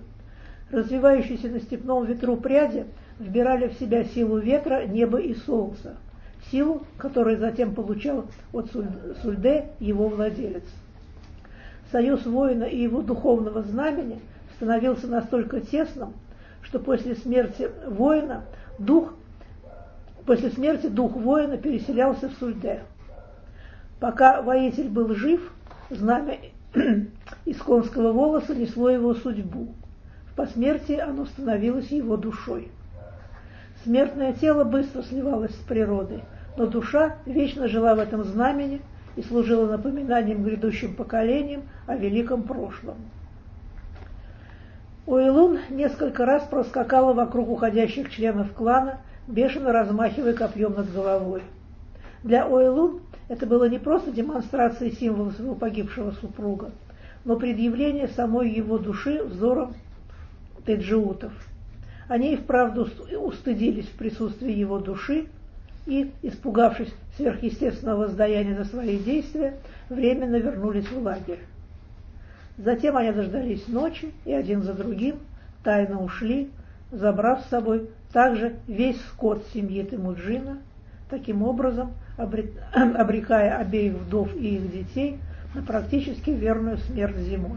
Развивающиеся на степном ветру пряди вбирали в себя силу ветра, неба и солнца. силу, которую затем получал от Сульде его владелец. Союз воина и его духовного знамени становился настолько тесным, что после смерти воина дух, после смерти дух воина переселялся в Сульде. Пока воитель был жив, знамя из конского волоса несло его судьбу. В посмертии оно становилось его душой. Смертное тело быстро сливалось с природой, но душа вечно жила в этом знамени и служила напоминанием грядущим поколениям о великом прошлом. Ойлун несколько раз проскакала вокруг уходящих членов клана, бешено размахивая копьем над головой. Для Ойлун это было не просто демонстрацией символа своего погибшего супруга, но предъявление самой его души взором теджиутов. Они и вправду устыдились в присутствии его души и, испугавшись сверхъестественного воздаяния за свои действия, временно вернулись в лагерь. Затем они дождались ночи и один за другим тайно ушли, забрав с собой также весь скот семьи Темуджина, таким образом обрекая обеих вдов и их детей на практически верную смерть зимой.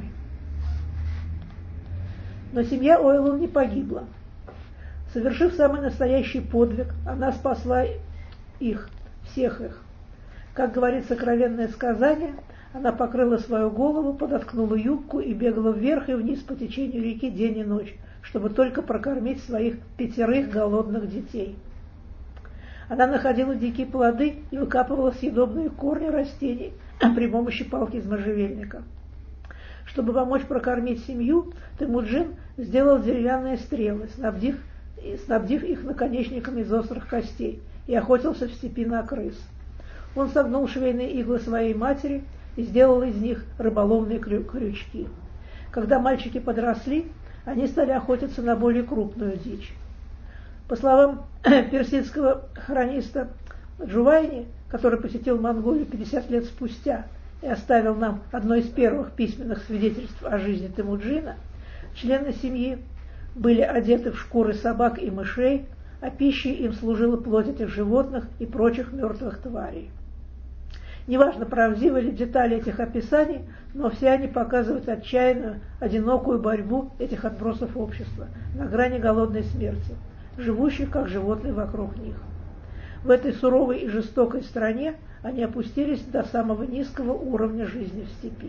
Но семья Ойлун не погибла. Совершив самый настоящий подвиг, она спасла их, всех их. Как говорит сокровенное сказание, она покрыла свою голову, подоткнула юбку и бегала вверх и вниз по течению реки день и ночь, чтобы только прокормить своих пятерых голодных детей. Она находила дикие плоды и выкапывала съедобные корни растений при помощи палки из можжевельника. Чтобы помочь прокормить семью, Темуджин сделал деревянные стрелы, снабдив, снабдив их наконечниками из острых костей, и охотился в степи на крыс. Он согнул швейные иглы своей матери и сделал из них рыболовные крючки. Когда мальчики подросли, они стали охотиться на более крупную дичь. По словам персидского хрониста Джувайни, который посетил Монголию пятьдесят лет спустя и оставил нам одно из первых письменных свидетельств о жизни Темуджина, члены семьи были одеты в шкуры собак и мышей, а пищей им служила плоть этих животных и прочих мертвых тварей. Неважно, правдивы ли детали этих описаний, но все они показывают отчаянную, одинокую борьбу этих отбросов общества на грани голодной смерти, живущих как животные вокруг них. В этой суровой и жестокой стране они опустились до самого низкого уровня жизни в степи.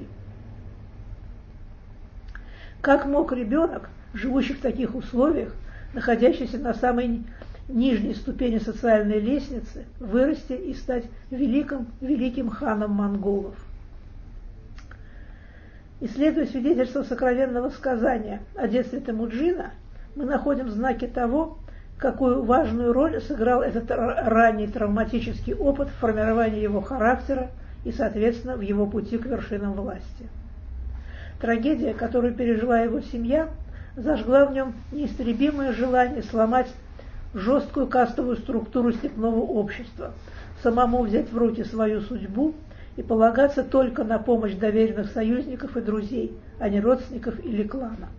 Как мог ребенок, живущий в таких условиях, находящийся на самой нижней ступени социальной лестницы, вырасти и стать великим, великим ханом монголов? Исследуя свидетельства сокровенного сказания о детстве Темуджина, мы находим знаки того, какую важную роль сыграл этот ранний травматический опыт в формировании его характера и, соответственно, в его пути к вершинам власти. Трагедия, которую пережила его семья, зажгла в нем неистребимое желание сломать жесткую кастовую структуру степного общества, самому взять в руки свою судьбу и полагаться только на помощь доверенных союзников и друзей, а не родственников или клана.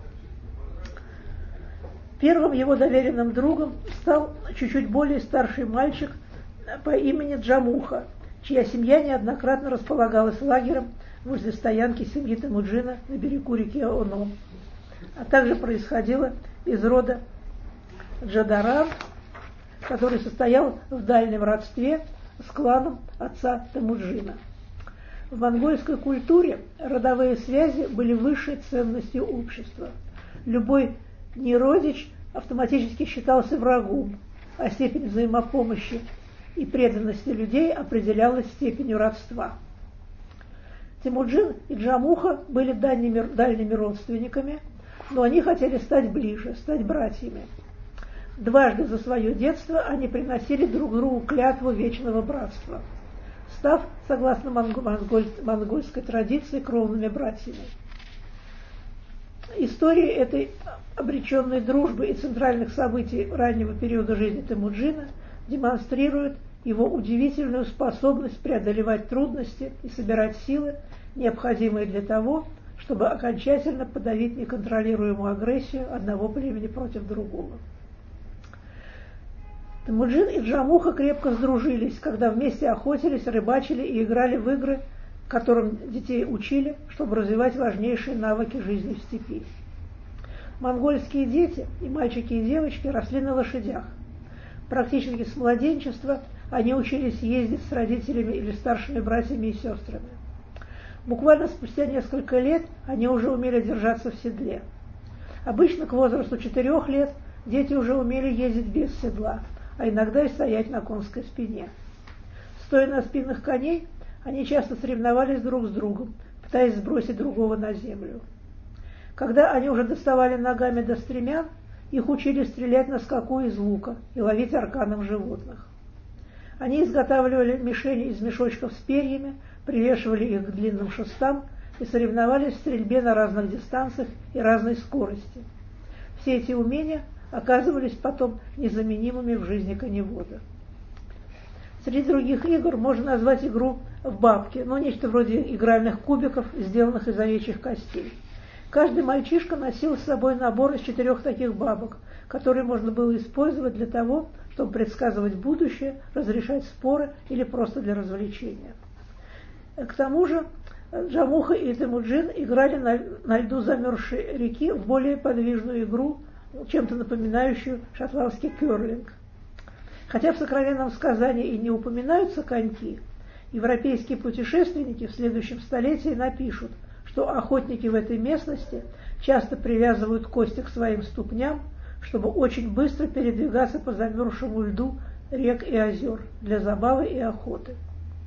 Первым его доверенным другом стал чуть-чуть более старший мальчик по имени Джамуха, чья семья неоднократно располагалась лагерем возле стоянки семьи Темуджина на берегу реки Оно, а также происходила из рода Джадаран, который состоял в дальнем родстве с кланом отца Темуджина. В монгольской культуре родовые связи были высшей ценностью общества. Любой неродич автоматически считался врагом, а степень взаимопомощи и преданности людей определялась степенью родства. Темуджин и Джамуха были дальними, дальними родственниками, но они хотели стать ближе, стать братьями. Дважды за свое детство они приносили друг другу клятву вечного братства, став, согласно монголь, монгольской традиции, кровными братьями. История этой обреченной дружбы и центральных событий раннего периода жизни Темуджина демонстрирует его удивительную способность преодолевать трудности и собирать силы, необходимые для того, чтобы окончательно подавить неконтролируемую агрессию одного племени против другого. Темуджин и Джамуха крепко сдружились, когда вместе охотились, рыбачили и играли в игры, которым детей учили, чтобы развивать важнейшие навыки жизни в степи. Монгольские дети, и мальчики, и девочки, росли на лошадях. Практически с младенчества они учились ездить с родителями или старшими братьями и сестрами. Буквально спустя несколько лет они уже умели держаться в седле. Обычно к возрасту четырех лет дети уже умели ездить без седла, а иногда и стоять на конской спине. Стоя на спинах коней, они часто соревновались друг с другом, пытаясь сбросить другого на землю. Когда они уже доставали ногами до стремян, их учили стрелять на скаку из лука и ловить арканом животных. Они изготавливали мишени из мешочков с перьями, привешивали их к длинным шестам и соревновались в стрельбе на разных дистанциях и разной скорости. Все эти умения оказывались потом незаменимыми в жизни коневода. Среди других игр можно назвать игру в бабки, но нечто вроде игральных кубиков, сделанных из овечьих костей. Каждый мальчишка носил с собой набор из четырех таких бабок, которые можно было использовать для того, чтобы предсказывать будущее, разрешать споры или просто для развлечения. К тому же Джамуха и Темуджин играли на, на льду замерзшей реки в более подвижную игру, чем-то напоминающую шотландский керлинг. Хотя в сокровенном сказании и не упоминаются коньки, европейские путешественники в следующем столетии напишут, что охотники в этой местности часто привязывают кости к своим ступням, чтобы очень быстро передвигаться по замерзшему льду рек и озер для забавы и охоты.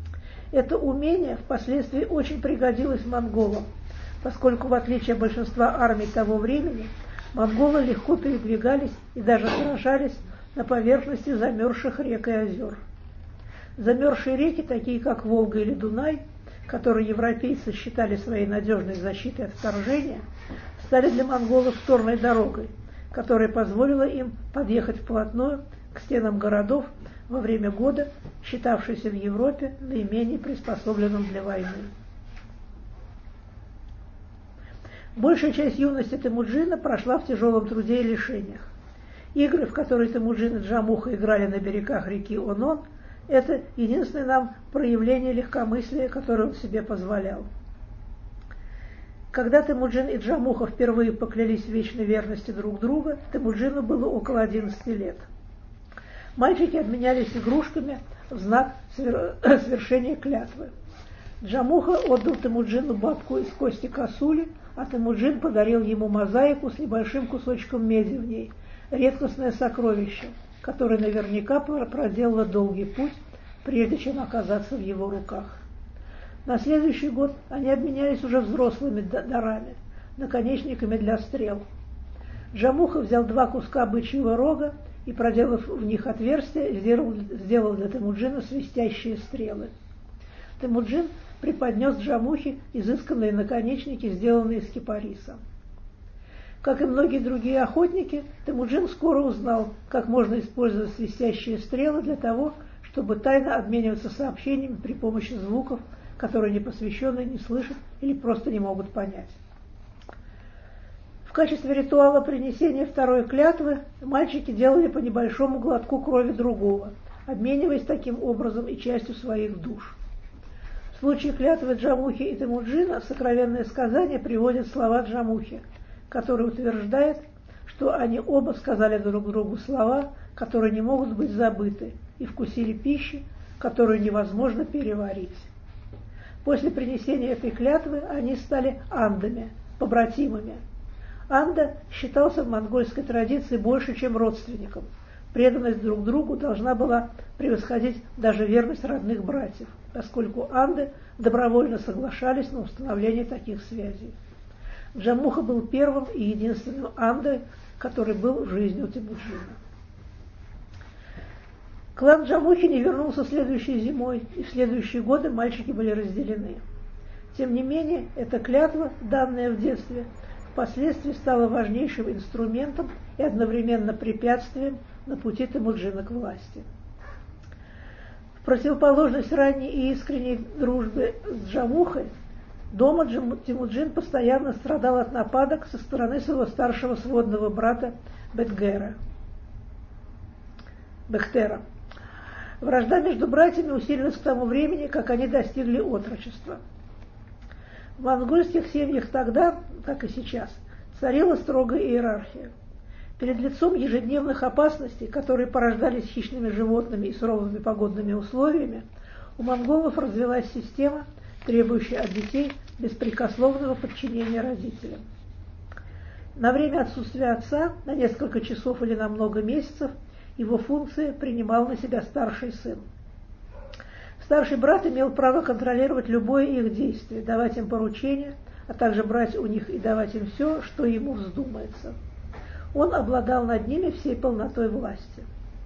Это умение впоследствии очень пригодилось монголам, поскольку в отличие от большинства армий того времени, монголы легко передвигались и даже сражались на поверхности замерзших рек и озер. Замерзшие реки, такие как Волга или Дунай, которые европейцы считали своей надежной защитой от вторжения, стали для монголов вторной дорогой, которая позволила им подъехать вплотную к стенам городов во время года, считавшейся в Европе наименее приспособленным для войны. Большая часть юности Темуджина прошла в тяжелом труде и лишениях. Игры, в которые Темуджин и Джамуха играли на берегах реки Онон, это единственное нам проявление легкомыслия, которое он себе позволял. Когда Темуджин и Джамуха впервые поклялись в вечной верности друг друга, Темуджину было около одиннадцати лет. Мальчики обменялись игрушками в знак свершения клятвы. Джамуха отдал Темуджину бабку из кости косули, а Темуджин подарил ему мозаику с небольшим кусочком меди в ней, редкостное сокровище, которое наверняка проделало долгий путь, прежде чем оказаться в его руках. На следующий год они обменялись уже взрослыми дарами, наконечниками для стрел. Джамуха взял два куска бычьего рога и, проделав в них отверстие, сделал, сделал для Темуджина свистящие стрелы. Темуджин преподнес Джамухе изысканные наконечники, сделанные из кипариса. Как и многие другие охотники, Темуджин скоро узнал, как можно использовать свистящие стрелы для того, чтобы тайно обмениваться сообщениями при помощи звуков, которые непосвященные не слышат или просто не могут понять. В качестве ритуала принесения второй клятвы мальчики делали по небольшому глотку крови другого, обмениваясь таким образом и частью своих душ. В случае клятвы Джамухи и Темуджина сокровенное сказание приводит слова Джамухи, который утверждает, что они оба сказали друг другу слова, которые не могут быть забыты, и вкусили пищи, которую невозможно переварить. После принесения этой клятвы они стали андами, побратимами. Анда считался в монгольской традиции больше, чем родственником. Преданность друг другу должна была превосходить даже верность родных братьев, поскольку анды добровольно соглашались на установление таких связей. Джамуха был первым и единственным андой, который был в жизни у Темуджина. Клан Джамухи не вернулся следующей зимой, и в следующие годы мальчики были разделены. Тем не менее, эта клятва, данная в детстве, впоследствии стала важнейшим инструментом и одновременно препятствием на пути Темуджина к власти. В противоположность ранней и искренней дружбе с Джамухой, дома Темуджин постоянно страдал от нападок со стороны своего старшего сводного брата Бетгера. Бехтера. Вражда между братьями усилилась к тому времени, как они достигли отрочества. В монгольских семьях тогда, как и сейчас, царила строгая иерархия. Перед лицом ежедневных опасностей, которые порождались хищными животными и суровыми погодными условиями, у монголов развилась система, требующая от детей беспрекословного подчинения родителям. На время отсутствия отца, на несколько часов или на много месяцев, его функции принимал на себя старший сын. Старший брат имел право контролировать любое их действие, давать им поручения, а также брать у них и давать им все, что ему вздумается. Он обладал над ними всей полнотой власти.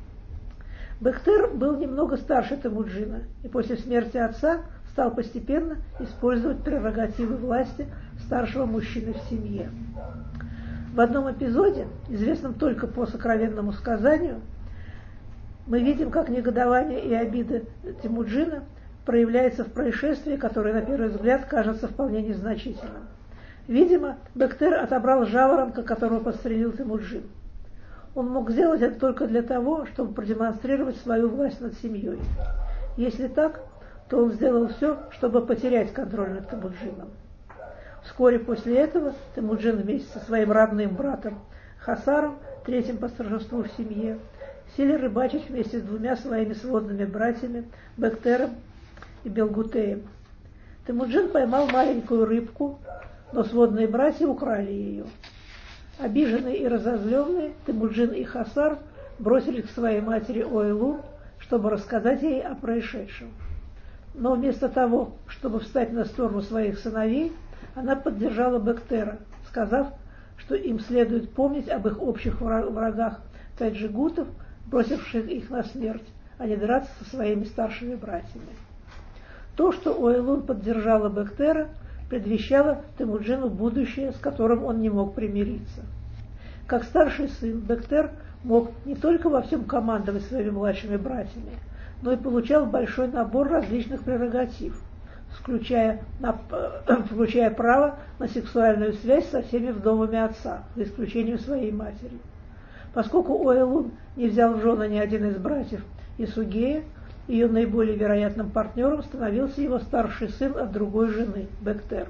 Бехтер был немного старше Темуджина и после смерти отца стал постепенно использовать прерогативы власти старшего мужчины в семье. В одном эпизоде, известном только по сокровенному сказанию, мы видим, как негодование и обида Темуджина проявляется в происшествии, которое на первый взгляд кажется вполне незначительным. Видимо, Бехтер отобрал жаворонка, которого подстрелил Темуджин. Он мог сделать это только для того, чтобы продемонстрировать свою власть над семьей. Если так, то он сделал все, чтобы потерять контроль над Темуджином. Вскоре после этого Темуджин вместе со своим родным братом Хасаром, третьим по старшеству в семье, сели рыбачить вместе с двумя своими сводными братьями Бехтером и Белгутеем. Темуджин поймал маленькую рыбку, но сводные братья украли ее. Обиженные и разозленные, Темуджин и Хасар бросились к своей матери Ойлун, чтобы рассказать ей о происшедшем. Но вместо того, чтобы встать на сторону своих сыновей, она поддержала Бехтера, сказав, что им следует помнить об их общих врагах таджигутов, бросивших их на смерть, а не драться со своими старшими братьями. То, что Ойлун поддержала Бехтера, предвещало Темуджину будущее, с которым он не мог примириться. Как старший сын, Бехтер мог не только во всем командовать своими младшими братьями, но и получал большой набор различных прерогатив, включая, на, включая право на сексуальную связь со всеми вдовами отца, за исключением своей матери. Поскольку Ойлун не взял в жены ни один из братьев Исугея, ее наиболее вероятным партнером становился его старший сын от другой жены, Бехтер.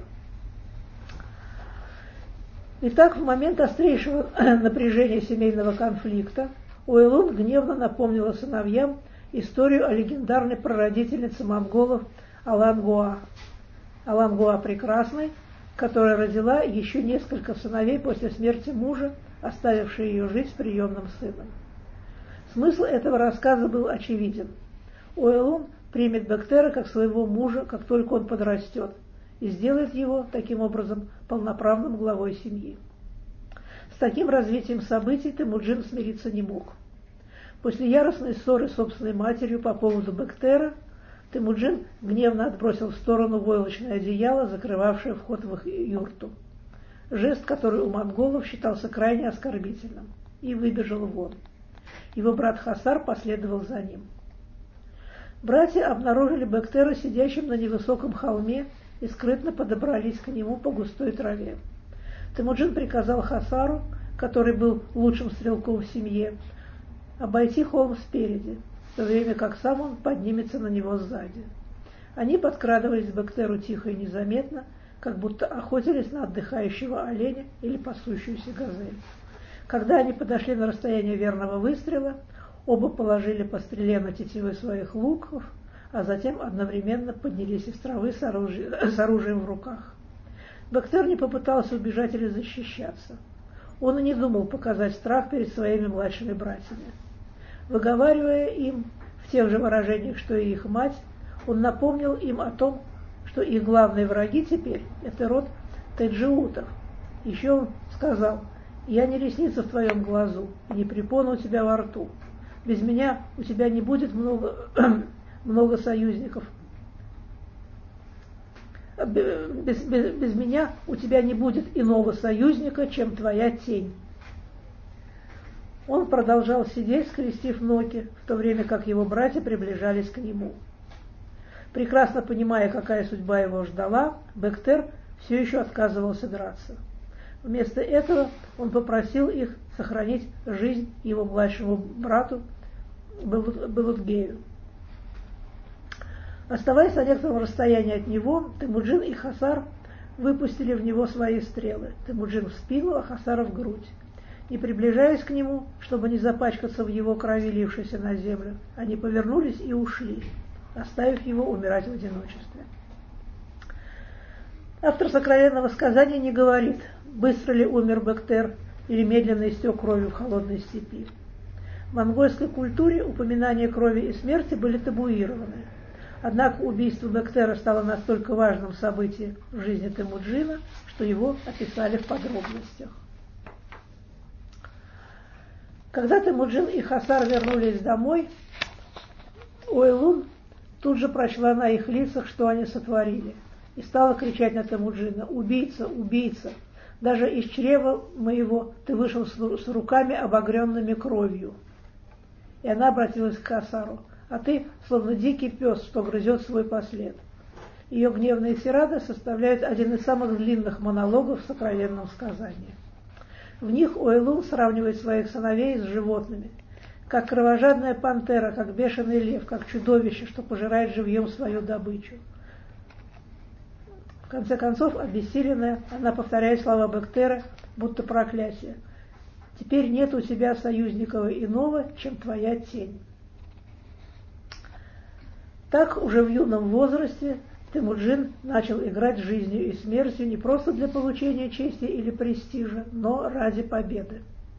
Итак, в момент острейшего напряжения семейного конфликта Ойлун гневно напомнила сыновьям историю о легендарной прародительнице монголов Алангуа. Алангуа Прекрасной, которая родила еще несколько сыновей после смерти мужа, оставившей ее жить с приемным сыном. Смысл этого рассказа был очевиден. Ойлун примет Бехтера как своего мужа, как только он подрастет, и сделает его, таким образом, полноправным главой семьи. С таким развитием событий Темуджин смириться не мог. После яростной ссоры с собственной матерью по поводу Бехтера, Темуджин гневно отбросил в сторону войлочное одеяло, закрывавшее вход в их юрту. Жест, который у монголов считался крайне оскорбительным, и выбежал вон. Его брат Хасар последовал за ним. Братья обнаружили Бехтера сидящим на невысоком холме и скрытно подобрались к нему по густой траве. Темуджин приказал Хасару, который был лучшим стрелком в семье, обойти холм спереди, в то время как сам он поднимется на него сзади. Они подкрадывались к Бехтеру тихо и незаметно, как будто охотились на отдыхающего оленя или пасущуюся газель. Когда они подошли на расстояние верного выстрела, оба положили по стреле на тетивы своих луков, а затем одновременно поднялись из травы с, оружи... с оружием в руках. Бехтер не попытался убежать или защищаться. Он и не думал показать страх перед своими младшими братьями. Выговаривая им в тех же выражениях, что и их мать, он напомнил им о том, что их главные враги теперь – это род таджиутов. Еще он сказал: «Я не ресница в твоем глазу, и не препона у тебя во рту. Без меня у тебя не будет много, много союзников. Без, без, без меня у тебя не будет иного союзника, чем твоя тень». Он продолжал сидеть, скрестив ноги, в то время как его братья приближались к нему. Прекрасно понимая, какая судьба его ждала, Бехтер все еще отказывался драться. Вместо этого он попросил их сохранить жизнь его младшему брату Белутгею. Оставаясь на некотором расстоянии от него, Темуджин и Хасар выпустили в него свои стрелы. Темуджин в спину, а Хасара в грудь. Не приближаясь к нему, чтобы не запачкаться в его крови, лившейся на землю, они повернулись и ушли, оставив его умирать в одиночестве. Автор сокровенного сказания не говорит, быстро ли умер Бектер или медленно истек кровью в холодной степи. В монгольской культуре упоминания крови и смерти были табуированы. Однако убийство Бектера стало настолько важным событием в жизни Темуджина, что его описали в подробностях. Когда Темуджин и Хасар вернулись домой, Ойлун тут же прочла на их лицах, что они сотворили, и стала кричать на Темуджина: «Убийца, убийца! Даже из чрева моего ты вышел с руками, обогренными кровью». И она обратилась к Хасару: «А ты, словно дикий пес, что грызет свой послед». Ее гневные тирады составляют один из самых длинных монологов в сокровенном сказании. В них Ойлун сравнивает своих сыновей с животными, как кровожадная пантера, как бешеный лев, как чудовище, что пожирает живьем свою добычу. В конце концов, обессиленная, она повторяет слова Бектера, будто проклятие: «Теперь нет у тебя союзника иного, чем твоя тень». Так, уже в юном возрасте, Темуджин начал играть жизнью и смертью не просто для получения чести или престижа, но ради победы.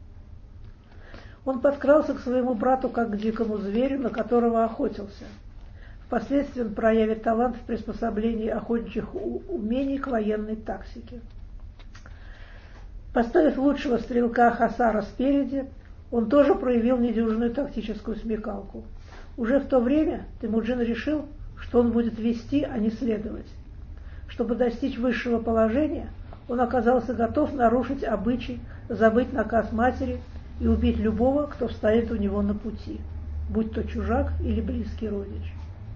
Он подкрался к своему брату как к дикому зверю, на которого охотился. Впоследствии он проявит талант в приспособлении охотничьих умений к военной тактике. Поставив лучшего стрелка Хасара спереди, он тоже проявил недюжинную тактическую смекалку. Уже в то время Темуджин решил, что он будет вести, а не следовать. Чтобы достичь высшего положения, он оказался готов нарушить обычай, забыть наказ матери и убить любого, кто встанет у него на пути, будь то чужак или близкий родич.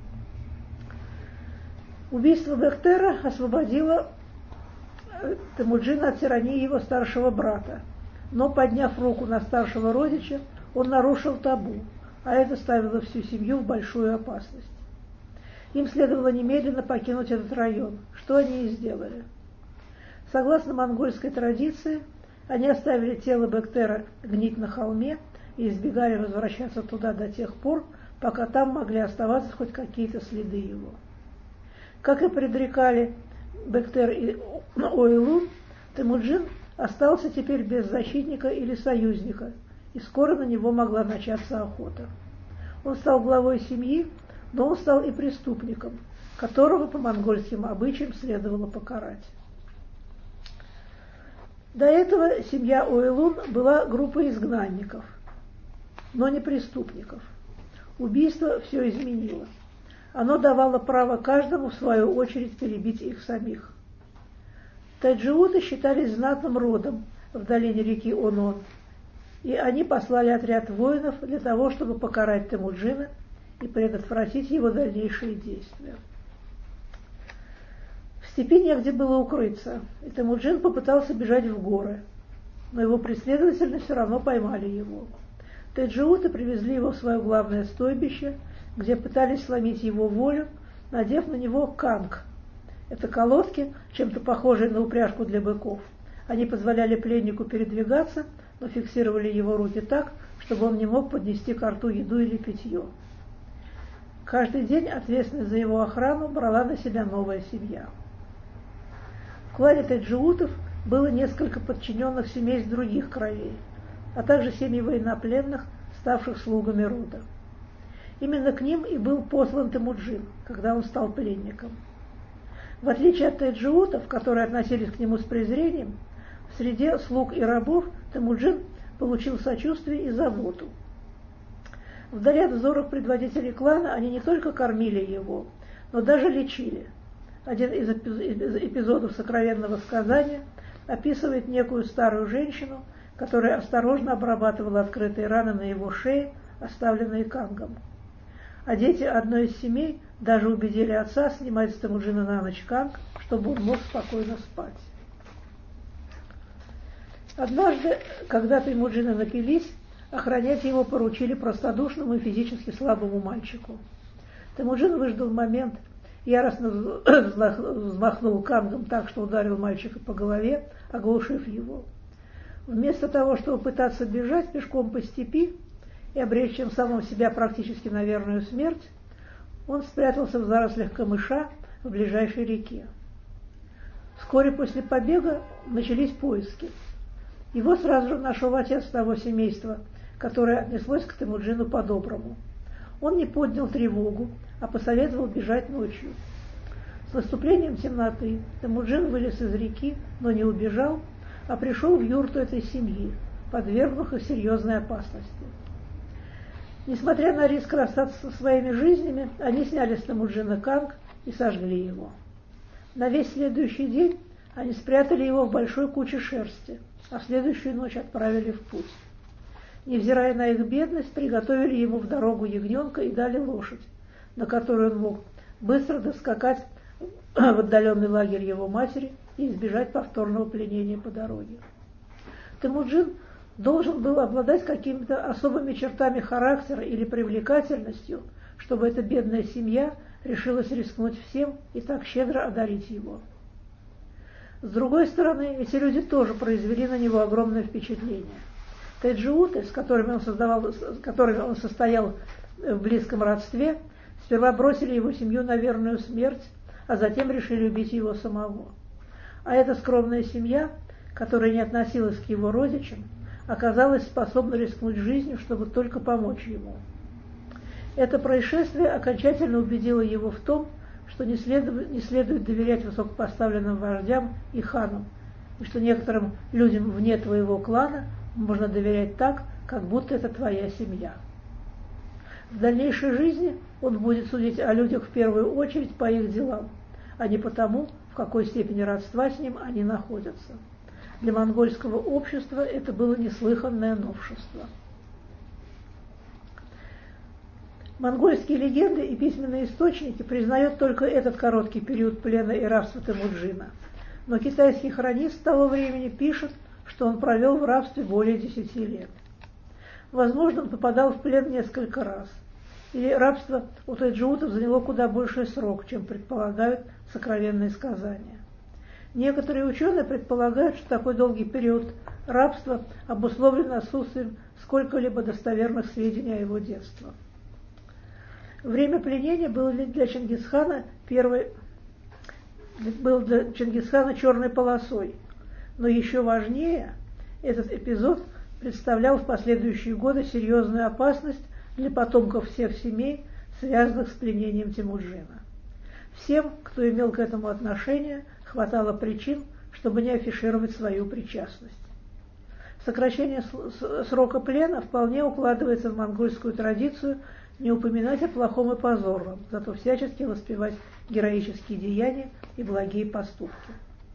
Убийство Бектера освободило Темуджина от тирании его старшего брата, но, подняв руку на старшего родича, он нарушил табу, а это ставило всю семью в большую опасность. Им следовало немедленно покинуть этот район, что они и сделали. Согласно монгольской традиции, они оставили тело Бектера гнить на холме и избегали возвращаться туда до тех пор, пока там могли оставаться хоть какие-то следы его. Как и предрекали Бектер и Ойлун, Темуджин остался теперь без защитника или союзника, и скоро на него могла начаться охота. Он стал главой семьи, но он стал и преступником, которого по монгольским обычаям следовало покарать. До этого семья Ойлун была группой изгнанников, но не преступников. Убийство все изменило. Оно давало право каждому, в свою очередь, перебить их самих. Таджиуты считались знатным родом в долине реки Онон, и они послали отряд воинов для того, чтобы покарать Темуджина и предотвратить его дальнейшие действия. В степи негде было укрыться, и Темуджин попытался бежать в горы, но его преследователи все равно поймали его. Таджиуты привезли его в свое главное стойбище, где пытались сломить его волю, надев на него канг. Это колодки, чем-то похожие на упряжку для быков. Они позволяли пленнику передвигаться, но фиксировали его руки так, чтобы он не мог поднести ко рту еду или питье. Каждый день ответственность за его охрану брала на себя новая семья. В клане таджиутов было несколько подчиненных семейств других кровей, а также семьи военнопленных, ставших слугами рода. Именно к ним и был послан Темуджин, когда он стал пленником. В отличие от таджиутов, которые относились к нему с презрением, в среде слуг и рабов Темуджин получил сочувствие и заботу. Вдали от взоров предводителей клана они не только кормили его, но даже лечили. Один из эпизодов сокровенного сказания описывает некую старую женщину, которая осторожно обрабатывала открытые раны на его шее, оставленные кангом. А дети одной из семей даже убедили отца снимать с Темуджина на ночь канг, чтобы он мог спокойно спать. Однажды, когда Темуджина напились, Охранять его поручили простодушному и физически слабому мальчику. Темуджин выждал момент, яростно взмахнул кангом так, что ударил мальчика по голове, оглушив его. Вместо того, чтобы пытаться бежать пешком по степи и обречь тем самым себя практически на верную смерть, он спрятался в зарослях камыша в ближайшей реке. Вскоре после побега начались поиски. Его сразу же нашел отец того семейства, которое отнеслось к Темуджину по-доброму. Он не поднял тревогу, а посоветовал бежать ночью. С наступлением темноты Темуджин вылез из реки, но не убежал, а пришел в юрту этой семьи, подвергнув их серьезной опасности. Несмотря на риск расстаться со своими жизнями, они сняли с Темуджина канг и сожгли его. На весь следующий день они спрятали его в большой куче шерсти, а в следующую ночь отправили в путь. Невзирая на их бедность, приготовили ему в дорогу ягненка и дали лошадь, на которую он мог быстро доскакать в отдаленный лагерь его матери и избежать повторного пленения по дороге. Темуджин должен был обладать какими-то особыми чертами характера или привлекательностью, чтобы эта бедная семья решилась рискнуть всем и так щедро одарить его. С другой стороны, эти люди тоже произвели на него огромное впечатление. Теджиуты, с которыми он, создавал, с которыми он состоял в близком родстве, сперва бросили его семью на верную смерть, а затем решили убить его самого. А эта скромная семья, которая не относилась к его родичам, оказалась способна рискнуть жизнью, чтобы только помочь ему. Это происшествие окончательно убедило его в том, что не следует, не следует доверять высокопоставленным вождям и ханам, и что некоторым людям вне твоего клана можно доверять так, как будто это твоя семья. В дальнейшей жизни он будет судить о людях в первую очередь по их делам, а не по тому, в какой степени родства с ним они находятся. Для монгольского общества это было неслыханное новшество. Монгольские легенды и письменные источники признают только этот короткий период плена и рабства Темуджина, но китайский хронист того времени пишет, что он провел в рабстве более десяти лет. Возможно, он попадал в плен несколько раз, или рабство у тайджиутов заняло куда больший срок, чем предполагают сокровенные сказания. Некоторые ученые предполагают, что такой долгий период рабства обусловлен отсутствием сколько-либо достоверных сведений о его детстве. Время пленения было для Чингисхана первой, был для Чингисхана черной полосой, но еще важнее, этот эпизод представлял в последующие годы серьезную опасность для потомков всех семей, связанных с пленением Темуджина. Всем, кто имел к этому отношение, хватало причин, чтобы не афишировать свою причастность. Сокращение срока плена вполне укладывается в монгольскую традицию не упоминать о плохом и позорном, зато всячески воспевать героические деяния и благие поступки.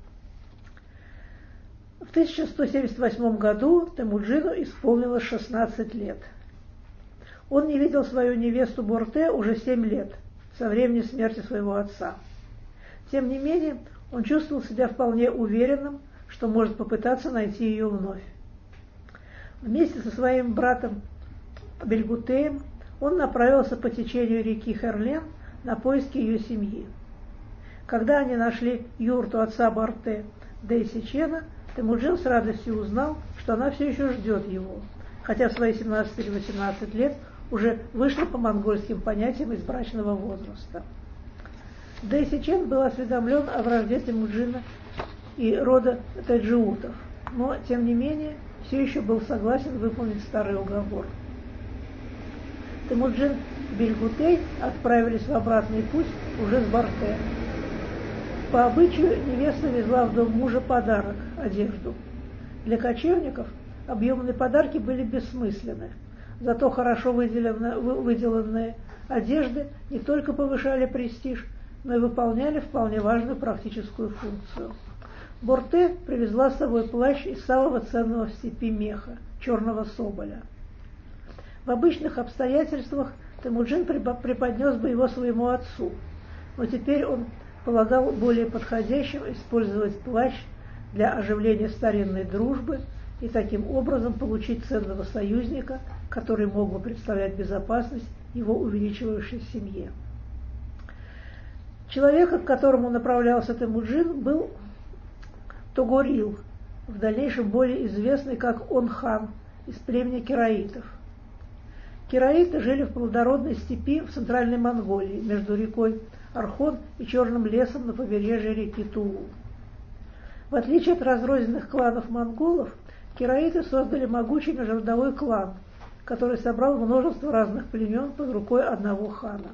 В тысяча сто семьдесят восьмом году Темуджину исполнилось шестнадцать лет. Он не видел свою невесту Борте уже семь лет, со времени смерти своего отца. Тем не менее, он чувствовал себя вполне уверенным, что может попытаться найти ее вновь. Вместе со своим братом Бельгутеем он направился по течению реки Херлен на поиски ее семьи. Когда они нашли юрту отца Борте Дейсичена, Темуджин с радостью узнал, что она все еще ждет его, хотя в свои семнадцать или восемнадцать лет уже вышла по монгольским понятиям из брачного возраста. Дейсичен был осведомлен о вражде Темуджина и рода тайджиутов, но, тем не менее, все еще был согласен выполнить старый уговор. Темуджин и Бельгутей отправились в обратный путь уже с Борте. По обычаю невеста везла в дом мужа подарок – одежду. Для кочевников объемные подарки были бессмысленны, зато хорошо выделанные одежды не только повышали престиж, но и выполняли вполне важную практическую функцию. Борте привезла с собой плащ из самого ценного в степи меха – черного соболя. В обычных обстоятельствах Темуджин преподнес бы его своему отцу, но теперь он полагал более подходящим использовать плащ для оживления старинной дружбы и таким образом получить ценного союзника, который мог бы представлять безопасность его увеличивающейся семье. Человеком, к которому направлялся Темуджин, был Тогорил, в дальнейшем более известный как Он-хан, из племени кераитов. Кераиты жили в плодородной степи в центральной Монголии, между рекой Архон и Черным лесом на побережье реки Тулу. В отличие от разрозненных кланов монголов, кераиты создали могучий межродовой клан, который собрал множество разных племен под рукой одного хана.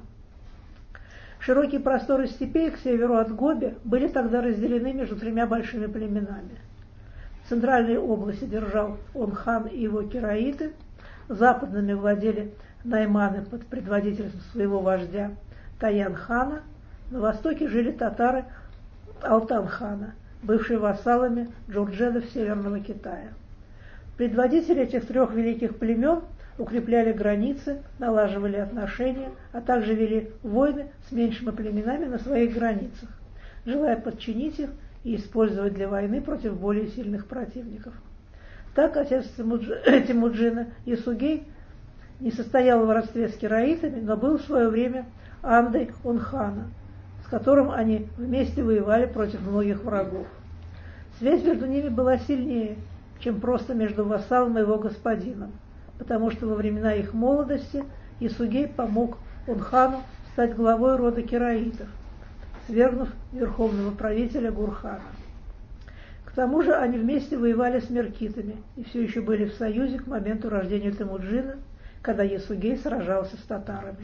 Широкие просторы степей к северу от Гоби были тогда разделены между тремя большими племенами. Центральные области держал Он-хан и его кераиты, западными владели найманы под предводительством своего вождя Таян-хана, на востоке жили татары Алтан-хана, бывшие вассалами джурдженов Северного Китая. Предводители этих трех великих племен укрепляли границы, налаживали отношения, а также вели войны с меньшими племенами на своих границах, желая подчинить их и использовать для войны против более сильных противников. Так отец Темуджина Ясугей не состоял в родстве с кераитами, но был в свое время Андой Он-хана, с которым они вместе воевали против многих врагов. Связь между ними была сильнее, чем просто между вассалом и его господином, потому что во времена их молодости Ясугей помог Он-хану стать главой рода кераитов, свергнув верховного правителя Гурхана. К тому же они вместе воевали с меркитами и все еще были в союзе к моменту рождения Темуджина, когда Ясугей сражался с татарами.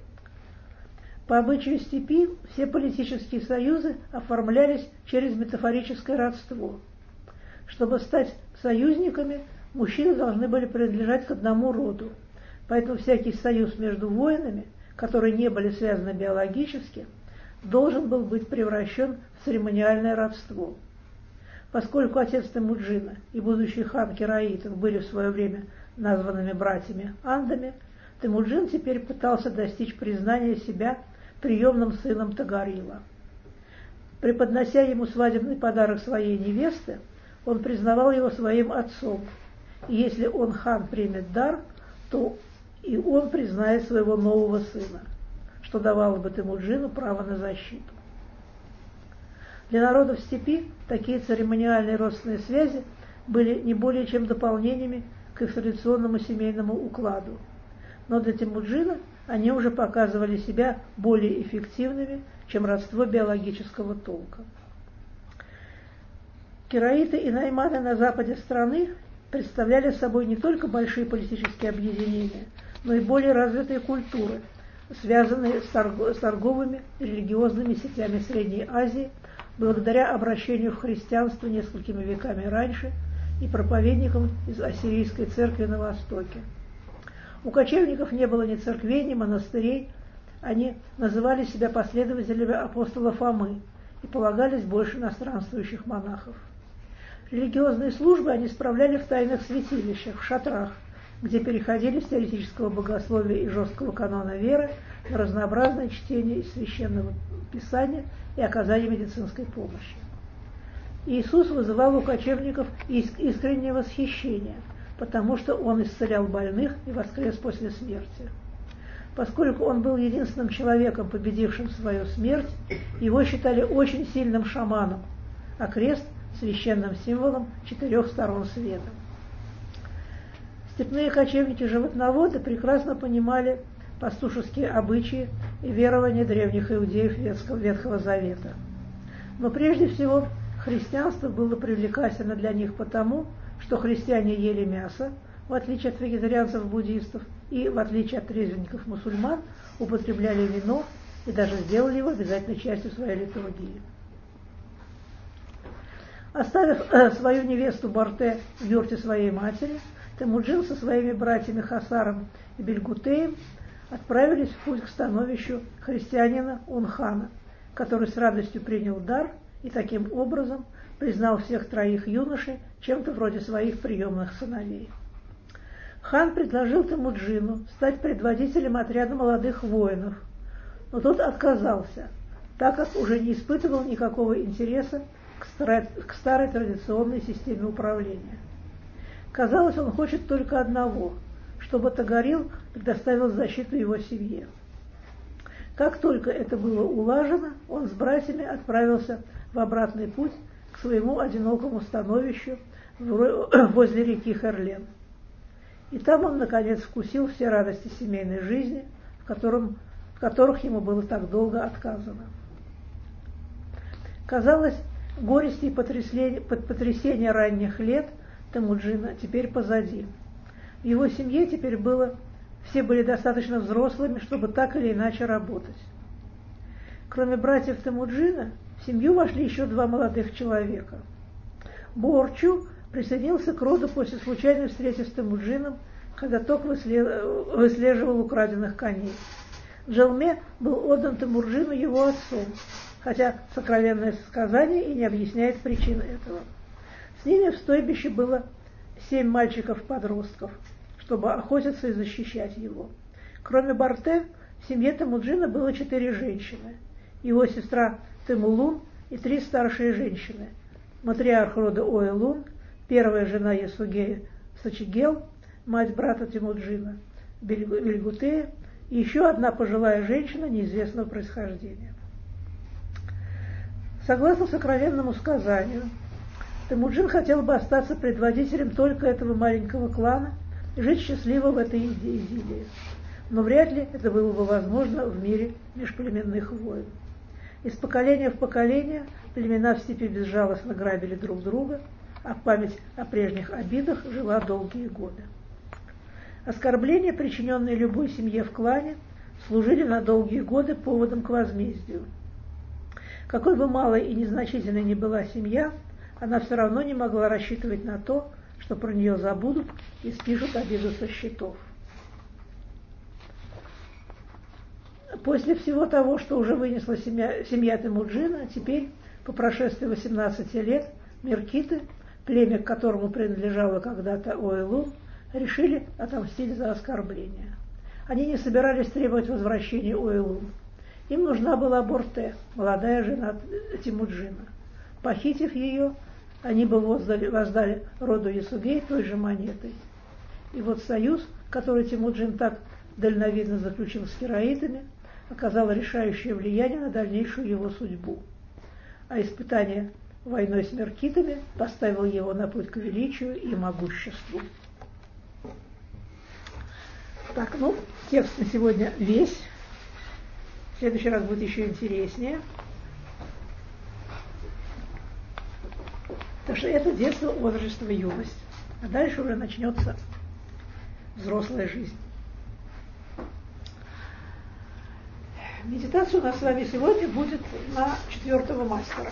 По обычаю степи все политические союзы оформлялись через метафорическое родство. Чтобы стать союзниками, мужчины должны были принадлежать к одному роду, поэтому всякий союз между воинами, которые не были связаны биологически, должен был быть превращен в церемониальное родство. Поскольку отец Темуджина и будущий хан кераитов были в свое время названными братьями Андами, Темуджин теперь пытался достичь признания себя приемным сыном Тогорила. Преподнося ему свадебный подарок своей невесты, он признавал его своим отцом, и если он, хан, примет дар, то и он признает своего нового сына, что давало бы Темуджину право на защиту. Для народов степи такие церемониальные родственные связи были не более чем дополнениями к их традиционному семейному укладу, но для Темуджина они уже показывали себя более эффективными, чем родство биологического толка. Кераиты и найманы на западе страны представляли собой не только большие политические объединения, но и более развитые культуры, связанные с торговыми и религиозными сетями Средней Азии, благодаря обращению в христианство несколькими веками раньше и проповедникам из ассирийской церкви на Востоке. У кочевников не было ни церквей, ни монастырей, они называли себя последователями апостола Фомы и полагались больше на странствующих монахов. Религиозные службы они справляли в тайных святилищах, в шатрах, где переходили с теоретического богословия и жесткого канона веры на разнообразное чтение из священного писания и оказание медицинской помощи. Иисус вызывал у кочевников искреннее восхищение, потому что он исцелял больных и воскрес после смерти. Поскольку он был единственным человеком, победившим свою смерть, его считали очень сильным шаманом, а крест – священным символом четырех сторон света. Степные кочевники-животноводы прекрасно понимали пастушеские обычаи и верования древних иудеев Ветхого Завета. Но прежде всего христианство было привлекательно для них потому, что христиане ели мясо, в отличие от вегетарианцев-буддистов, и, в отличие от трезвенников-мусульман, употребляли вино и даже сделали его обязательной частью своей литургии. Оставив э, свою невесту Барте в юрте своей матери, Темуджин со своими братьями Хасаром и Бельгутеем отправились в путь к становищу христианина Он-хана, который с радостью принял дар и таким образом признал всех троих юношей чем-то вроде своих приемных сыновей. Хан предложил Темуджину стать предводителем отряда молодых воинов, но тот отказался, так как уже не испытывал никакого интереса к старой, к старой традиционной системе управления. Казалось, он хочет только одного, чтобы Тагарил предоставил защиту его семье. Как только это было улажено, он с братьями отправился в обратный путь к своему одинокому становищу возле реки Херлен. И там он, наконец, вкусил все радости семейной жизни, в, котором, в которых ему было так долго отказано. Казалось, горести и потрясения ранних лет Темуджина теперь позади. В его семье теперь было, все были достаточно взрослыми, чтобы так или иначе работать. Кроме братьев Темуджина, в семью вошли еще два молодых человека. Борчу присоединился к роду после случайной встречи с Темуджином, когда тот выслеживал украденных коней. Джалме был отдан Темуджину его отцом, хотя сокровенное сказание и не объясняет причин этого. С ними в стойбище было семь мальчиков-подростков, чтобы охотиться и защищать его. Кроме Барте, в семье Темуджина было четыре женщины, его сестра Темулун и три старшие женщины, матриарх рода Оэлун, первая жена Ясугея Сачигел, мать брата Темуджина, Бельгутея, и еще одна пожилая женщина неизвестного происхождения. Согласно сокровенному сказанию, Темуджин хотел бы остаться предводителем только этого маленького клана и жить счастливо в этой идиллии. Но вряд ли это было бы возможно в мире межплеменных войн. Из поколения в поколение племена в степи безжалостно грабили друг друга, а память о прежних обидах жила долгие годы. Оскорбления, причиненные любой семье в клане, служили на долгие годы поводом к возмездию. Какой бы малой и незначительной ни была семья, она все равно не могла рассчитывать на то, что про нее забудут и спишут обиду со счетов. После всего того, что уже вынесла семья, семья Темуджина, теперь, по прошествии восемнадцати лет, меркиты, племя, к которому принадлежало когда-то Оэлун, решили отомстить за оскорбление. Они не собирались требовать возвращения Оэлун. Им нужна была Борте, молодая жена Темуджина. Похитив ее, они бы воздали, воздали роду Ясугей той же монетой. И вот союз, который Темуджин так дальновидно заключил с хираитами, оказал решающее влияние на дальнейшую его судьбу. А испытание войной с меркитами поставило его на путь к величию и могуществу. Так, ну, текст на сегодня весь. В следующий раз будет еще интереснее. Так что это детство, отрочество, юность. А дальше уже начнется взрослая жизнь. Медитация у нас с вами сегодня будет на четвертого мастера.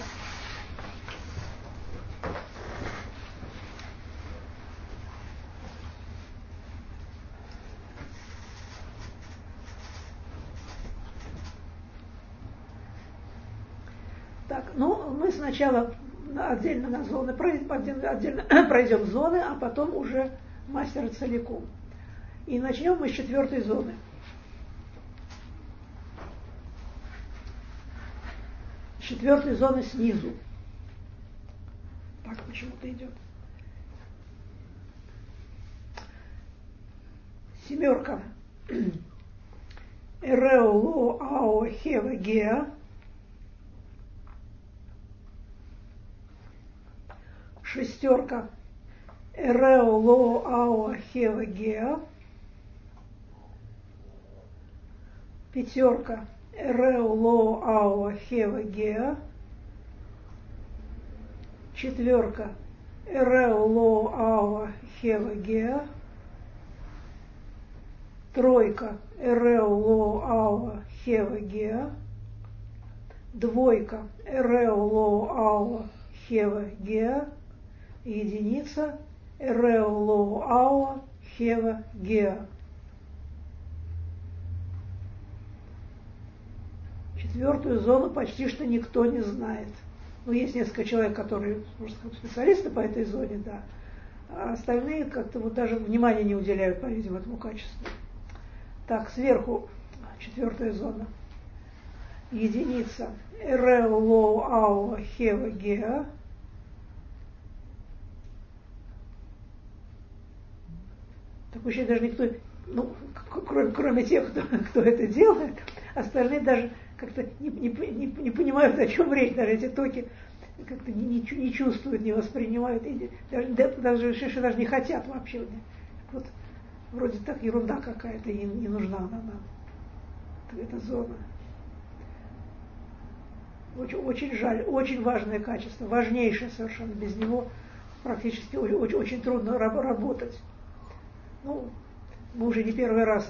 Так, ну, мы сначала отдельно на зоны пройдем, отдельно пройдем зоны, а потом уже мастера целиком. И начнем мы с четвертой зоны. С четвертой зоны снизу. Так почему-то идет. Семерка. Эреоло ао хева геа. Шестерка. Эрео ло ао хева геа. Пятерка. Эрео ло ао хева геа. Четверка. Эрео ло ао хева геа. Тройка. Эрео ло ао хева геа. Двойка. Эрео ло ао хева геа. Единица Эрео ло ао хева геа. Четвертую зону почти что никто не знает. Ну, есть несколько человек, которые, можно сказать, специалисты по этой зоне, да. А остальные как-то вот даже внимания не уделяют, по-видимому, этому качеству. Так, сверху четвертая зона. Единица Эрео ло ао хева геа. такое ощущение, даже никто, ну, кроме, кроме тех, кто, кто это делает, остальные даже как-то не, не, не, не понимают, о чем речь, даже эти токи как-то не, не, не чувствуют, не воспринимают, и даже, даже, даже, даже не хотят вообще. Вот вроде так ерунда какая-то, и не нужна она нам, эта зона. Очень, очень жаль, очень важное качество, важнейшее совершенно, без него практически очень, очень трудно работать. Ну, мы уже не первый раз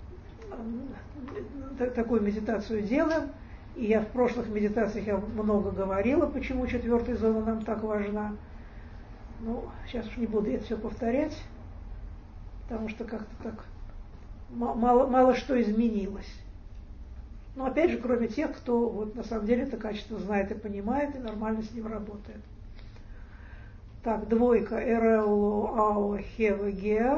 такую медитацию делаем, и я в прошлых медитациях я много говорила, почему четвертая зона нам так важна. Ну, сейчас уж не буду это все повторять, потому что как-то так мало, мало что изменилось. Но опять же, кроме тех, кто вот на самом деле это качество знает и понимает, и нормально с ним работает. Так, двойка. Эреулу ау хева геа.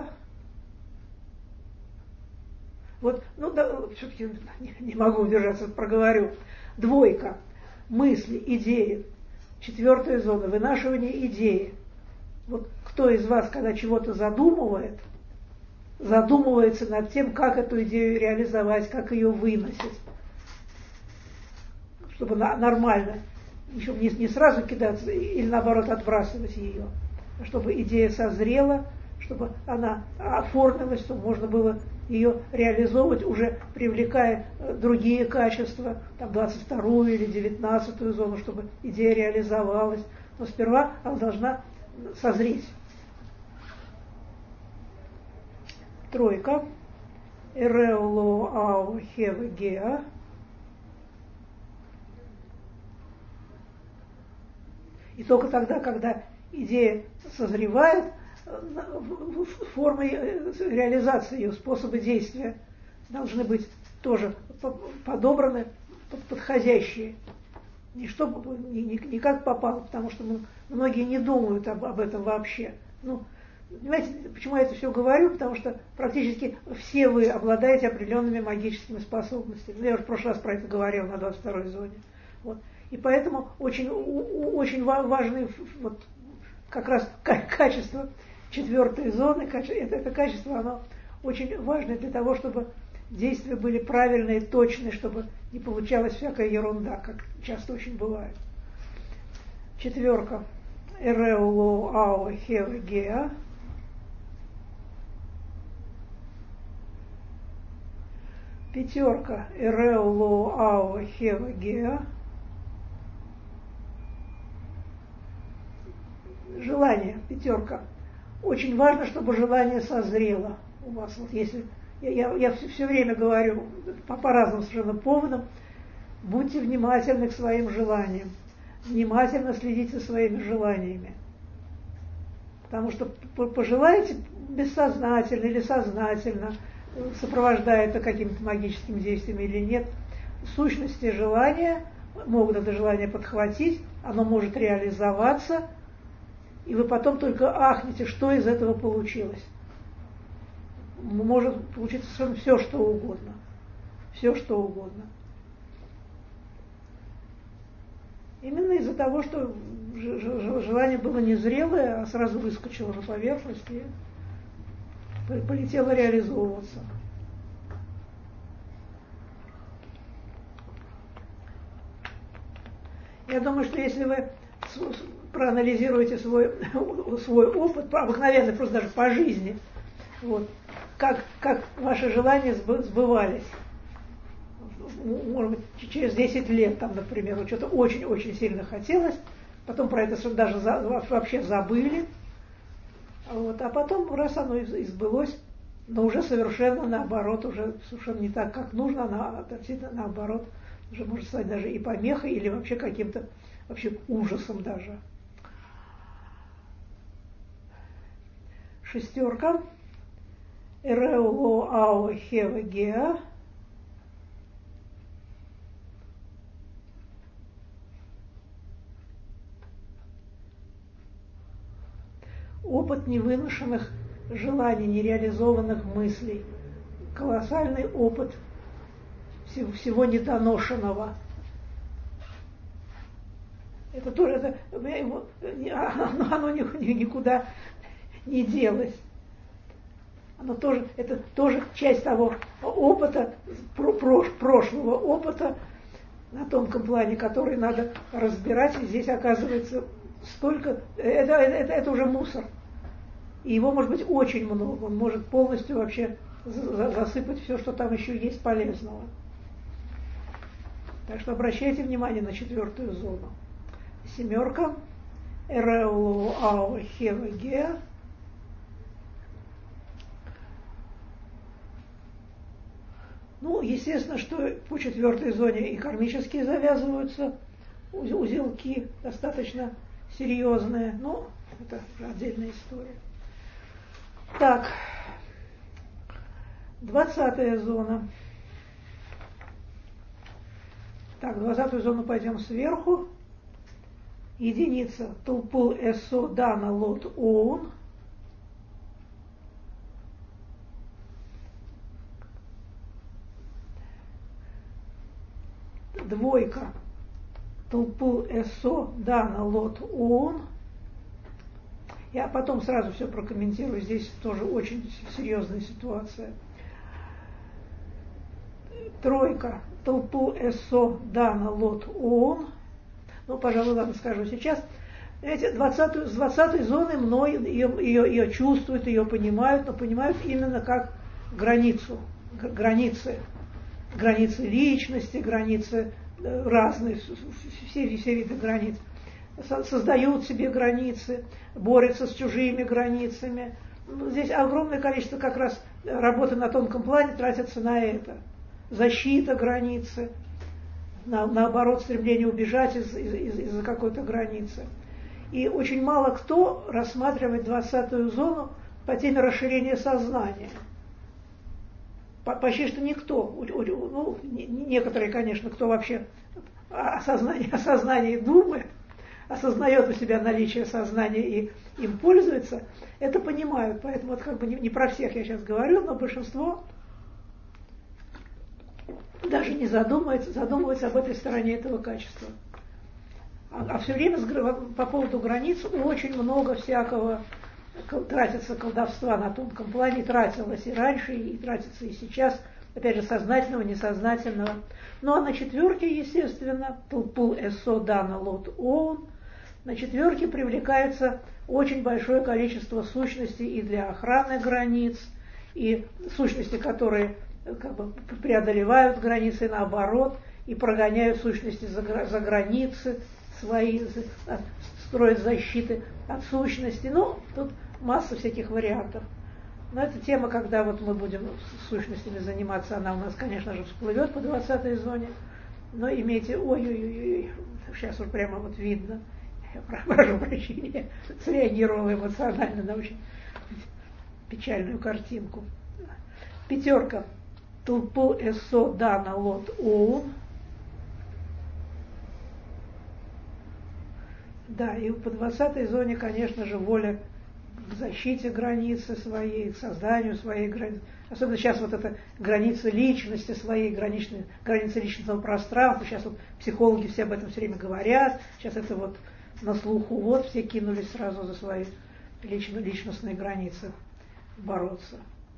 Вот, ну да, все-таки не, не могу удержаться, проговорю. Двойка. Мысли, идеи. Четвертая зона. Вынашивание идеи. Вот кто из вас, когда чего-то задумывает, задумывается над тем, как эту идею реализовать, как ее выносить, чтобы нормально, еще не, не сразу кидаться или наоборот отбрасывать ее, а чтобы идея созрела, чтобы она оформилась, чтобы можно было ее реализовывать, уже привлекая другие качества, там двадцать вторую или девятнадцатую зону, чтобы идея реализовалась. Но сперва она должна созреть. Тройка. Эреуло ау хева геа. И только тогда, когда идея созревает, формы реализации ее, способы действия должны быть тоже подобраны, подходящие. Не, чтобы, не, не, не как попало, потому что мы, многие не думают об, об этом вообще. Ну, понимаете, почему я это все говорю? Потому что практически все вы обладаете определенными магическими способностями. Я уже в прошлый раз про это говорил на двадцать второй зоне. Вот. И поэтому очень, очень важны вот, как раз качество четвертой зоны, это, это качество, оно очень важно для того, чтобы действия были правильные, точные, чтобы не получалась всякая ерунда, как часто очень бывает. Четверка. Эреулу ау хева геа. Пятерка. Эреулу ау хева геа. Желание, пятерка. Очень важно, чтобы желание созрело у вас. Вот если я, я, я все, все время говорю по, по разным совершенно поводам, будьте внимательны к своим желаниям, внимательно следите за своими желаниями. Потому что пожелаете бессознательно или сознательно, сопровождая это каким-то магическим действием или нет, в сущности желания могут это желание подхватить, оно может реализоваться, и вы потом только ахнете, что из этого получилось. Может получиться совершенно все, что угодно. Все, что угодно. Именно из-за того, что желание было незрелое, а сразу выскочило на поверхность и полетело реализовываться. Я думаю, что если вы проанализируете свой, свой опыт, обыкновенно просто даже по жизни, вот, как, как ваши желания сбывались. Может быть, через десять лет, там, например, вот что-то очень-очень сильно хотелось, потом про это даже за, вообще забыли, вот, а потом раз оно и сбылось, но уже совершенно наоборот, уже совершенно не так, как нужно, а относительно наоборот, уже может стать даже и помехой, или вообще каким-то вообще ужасом даже. Шестерка. Эреулу ау хева геа. Опыт невыношенных желаний, нереализованных мыслей. Колоссальный опыт всего, всего недоношенного. Это тоже, это, оно, оно никуда не делось. Оно тоже, это тоже часть того опыта, про, про, прошлого опыта на тонком плане, который надо разбирать. И здесь оказывается столько, это, это, это уже мусор. И его может быть очень много, он может полностью вообще засыпать все, что там еще есть полезного. Так что обращайте внимание на четвертую зону. Семерка. Эреулу ау хевеге. Ну, естественно, что по четвертой зоне и кармические завязываются узелки, достаточно серьезные, но это уже отдельная история. Так, двадцатая зона. Так, двадцатую зону пойдем сверху. Единица Тулпул Эсо Дана Лот Оун. Двойка Тулпул Эсо Дана Лот Оун. Я потом сразу все прокомментирую, здесь тоже очень серьезная ситуация. Тройка Толпу Эсо Дана Лот Оун. Ну, пожалуй, ладно, скажу сейчас. Эти двадцатую, с двадцатой зоны мной ее, ее, ее чувствуют, ее понимают, но понимают именно как границу, границы, границы личности, границы разные, все, все виды границ. Создают себе границы, борются с чужими границами. Здесь огромное количество как раз работы на тонком плане тратится на это. Защита границы, на, наоборот, стремление убежать из, из, из, из-за какой-то границы. И очень мало кто рассматривает двадцатую зону по теме расширения сознания. Почти что никто, ну, некоторые, конечно, кто вообще о сознании, о сознании думает, осознает у себя наличие сознания и им пользуется, это понимают. Поэтому это как бы не, не про всех я сейчас говорю, но большинство даже не задумывается, задумывается об этой стороне этого качества. А, а все время по поводу границ очень много всякого тратится колдовства на тонком плане, тратилось и раньше, и тратится и сейчас, опять же, сознательного, несознательного. Ну а на четверке, естественно, Тулпул Эсо Дана Лот Оун, на четверке привлекается очень большое количество сущностей и для охраны границ, и сущности, которые как бы преодолевают границы, наоборот, и прогоняют сущности за, за границы свои, строят защиты от сущности. Ну, тут масса всяких вариантов. Но это тема, когда вот мы будем с сущностями заниматься, она у нас, конечно же, всплывет по двадцатой зоне. Но имейте, ой-ой-ой, сейчас уж прямо вот видно, я прошу прощения, среагировала эмоционально на очень печальную картинку. Пятерка. Тулпул Эсо Дана Лот Оун. Да, и по двадцатой зоне, конечно же, воля к защите границы своей, к созданию своей границы. Особенно сейчас вот эта граница личности своей, границы, граница личностного пространства. Сейчас вот психологи все об этом все время говорят. Сейчас это вот на слуху, вот все кинулись сразу за свои лично, личностные границы бороться.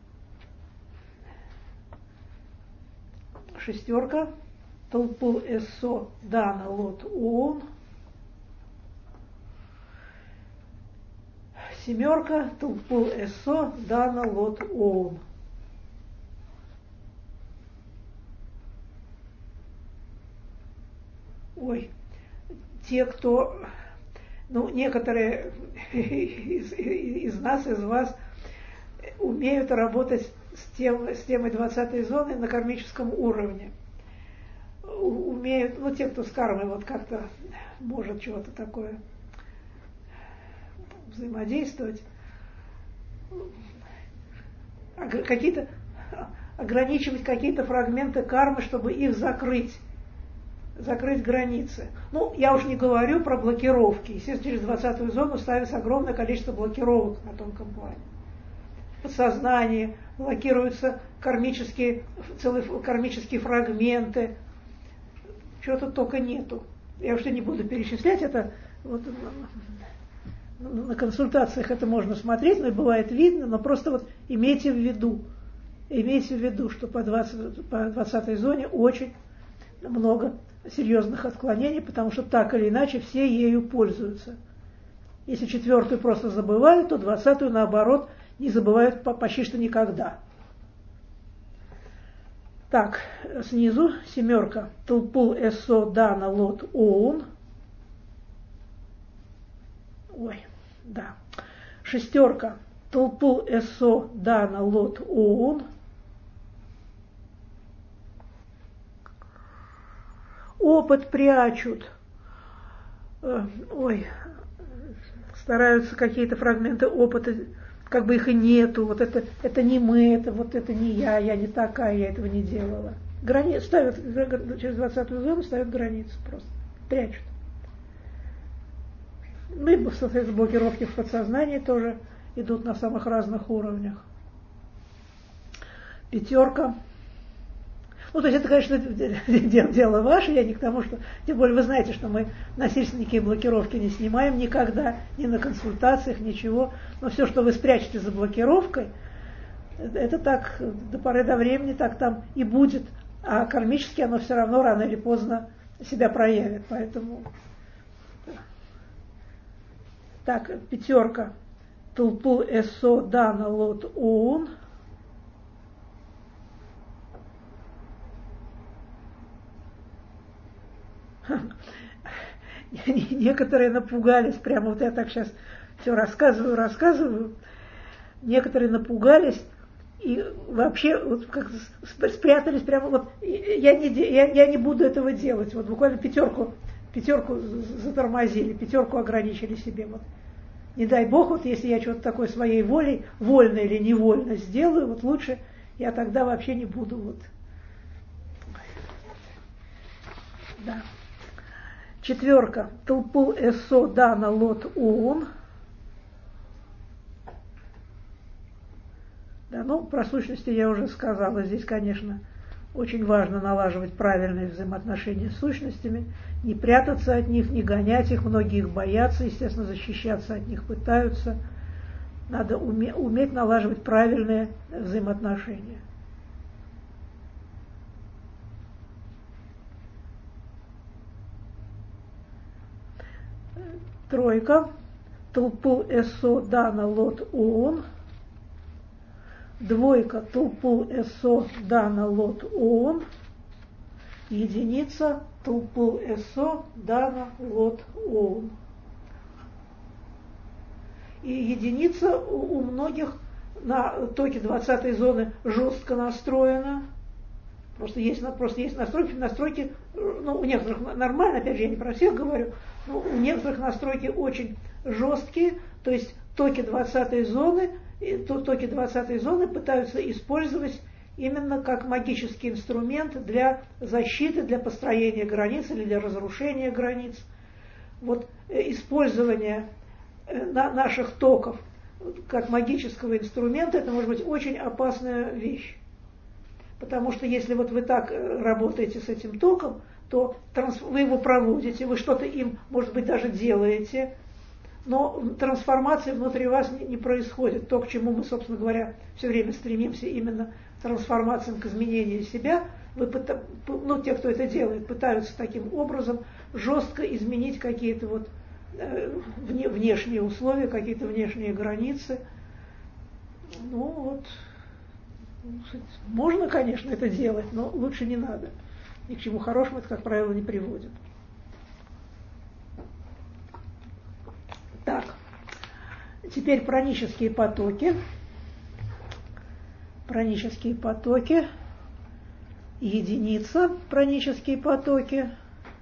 Шестерка. Толпул Эсо Дана Лот Оун. Семерка. Толпул Эсо Дана Лот Оун. Ой, те, кто, ну, некоторые из, из нас, из вас умеют работать с, тем, с темой двадцатой зоны на кармическом уровне. Умеют, ну, те, кто с кармой вот как-то может чего-то такое взаимодействовать, какие-то, ограничивать какие-то фрагменты кармы, чтобы их закрыть, закрыть границы. Ну, я уж не говорю про блокировки. Естественно, через двадцатую зону ставится огромное количество блокировок на тонком плане. Подсознание, блокируются кармические, целые кармические фрагменты. Чего-то только нету. Я уж не буду перечислять это. Вот, на консультациях это можно смотреть, но и бывает видно, но просто вот имейте в виду, имейте в виду, что по, двадцать, по двадцатой зоне очень много серьезных отклонений, потому что так или иначе все ею пользуются. Если четвертую просто забывают, то двадцатую, наоборот, не забывают почти что никогда. Так, снизу семерка. Тулпул эсо дана лот оун. Ой, да. Шестерка. Тулпул эсо дана лот оун. Опыт прячут. Ой, стараются какие-то фрагменты опыта, как бы их и нету, вот это, это не мы, это вот это не я, я не такая, я этого не делала. Грани... Ставят, через двадцатую зону ставят границы просто, прячут. Ну и блокировки в подсознании тоже идут на самых разных уровнях. Пятерка. Ну, то есть это, конечно, дело ваше, я не к тому, что... Тем более вы знаете, что мы насильственники блокировки не снимаем никогда, ни на консультациях, ничего. Но все, что вы спрячете за блокировкой, это так до поры до времени так там и будет. А кармически оно все равно рано или поздно себя проявит. Поэтому... Так, пятерка. Тулпул эсо дана лот оун. Некоторые напугались, прямо вот я так сейчас все рассказываю, рассказываю. Некоторые напугались и вообще вот как спрятались прямо вот. Я не, я, я не буду этого делать. Вот буквально пятерку, пятерку затормозили, пятерку ограничили себе. Вот. Не дай бог, вот если я что-то такое своей волей, вольно или невольно сделаю, вот лучше я тогда вообще не буду. Вот. Да. Четверка. Тулпул эсо дана лот оун. Да, ну, про сущности я уже сказала. Здесь, конечно, очень важно налаживать правильные взаимоотношения с сущностями, не прятаться от них, не гонять их. Многие их боятся, естественно, защищаться от них пытаются. Надо уме- уметь налаживать правильные взаимоотношения. Тройка. Тулпул эсо дана лот оун. Двойка. Тулпул эсо дана лот оун. Единица. Тулпул эсо дана лот оун. И единица у, у многих на токе двадцатой зоны жестко настроена. Просто есть, просто есть настройки, настройки, ну, у некоторых нормально, опять же, я не про всех говорю, но у некоторых настройки очень жесткие, то есть токи двадцатой зоны, токи двадцатой зоны пытаются использовать именно как магический инструмент для защиты, для построения границ или для разрушения границ. Вот использование наших токов как магического инструмента, это может быть очень опасная вещь. Потому что если вот вы так работаете с этим током, то транс... вы его проводите, вы что-то им, может быть, даже делаете, но трансформация внутри вас не, не происходит. То, к чему мы, собственно говоря, все время стремимся, именно трансформациям, к изменению себя, вы, ну, те, кто это делает, пытаются таким образом жестко изменить какие-то вот э, вне, внешние условия, какие-то внешние границы. Ну вот... Можно, конечно, это делать, но лучше не надо. Ни к чему хорошему это, как правило, не приводит. Так, теперь пранические потоки. Пранические потоки. Единица пранические потоки.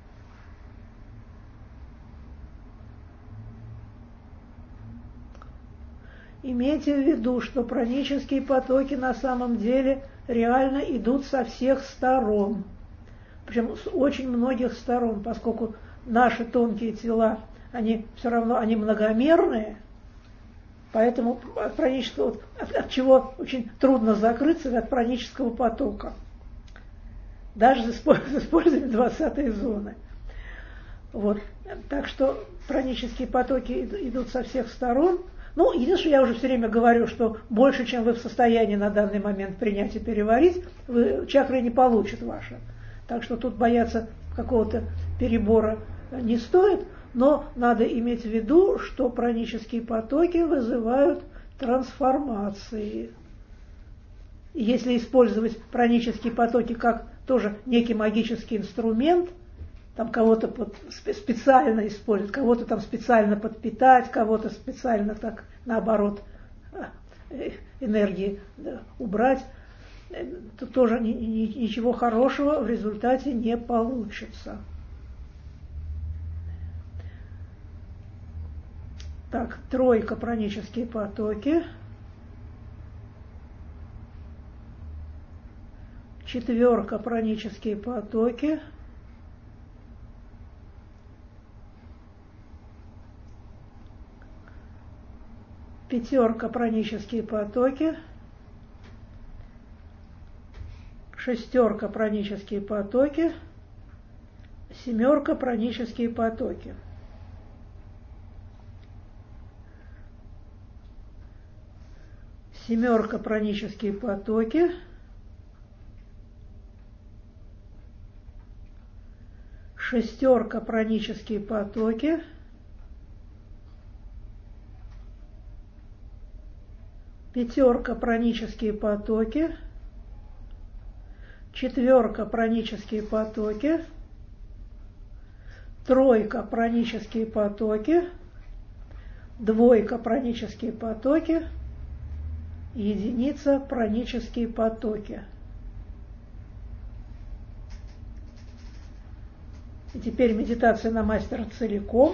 Имейте в виду, что пранические потоки на самом деле реально идут со всех сторон. Причем с очень многих сторон, поскольку наши тонкие тела, они все равно они многомерные, поэтому от пранического, от, от чего очень трудно закрыться, от пранического потока. Даже с использованием двадцатой зоны. Вот. Так что пранические потоки идут со всех сторон. Ну, единственное, я уже все время говорю, что больше, чем вы в состоянии на данный момент принять и переварить, вы, чакры не получат ваши. Так что тут бояться какого-то перебора не стоит, но надо иметь в виду, что пранические потоки вызывают трансформации. И если использовать пранические потоки как тоже некий магический инструмент, там кого-то под, специально использовать, кого-то там специально подпитать, кого-то специально так, наоборот, энергии убрать, то тоже ни, ни, ничего хорошего в результате не получится. Так, тройка, пранические потоки. Четверка, пранические потоки. Пятерка, пранические потоки. Шестерка, пранические потоки. Семерка, пранические потоки. Семерка, пранические потоки. Шестерка, пранические потоки. Пятерка, пранические потоки. Четверка, пранические потоки. Тройка, пранические потоки. Двойка, пранические потоки. Единица, пранические потоки. И теперь медитация на мастера целиком.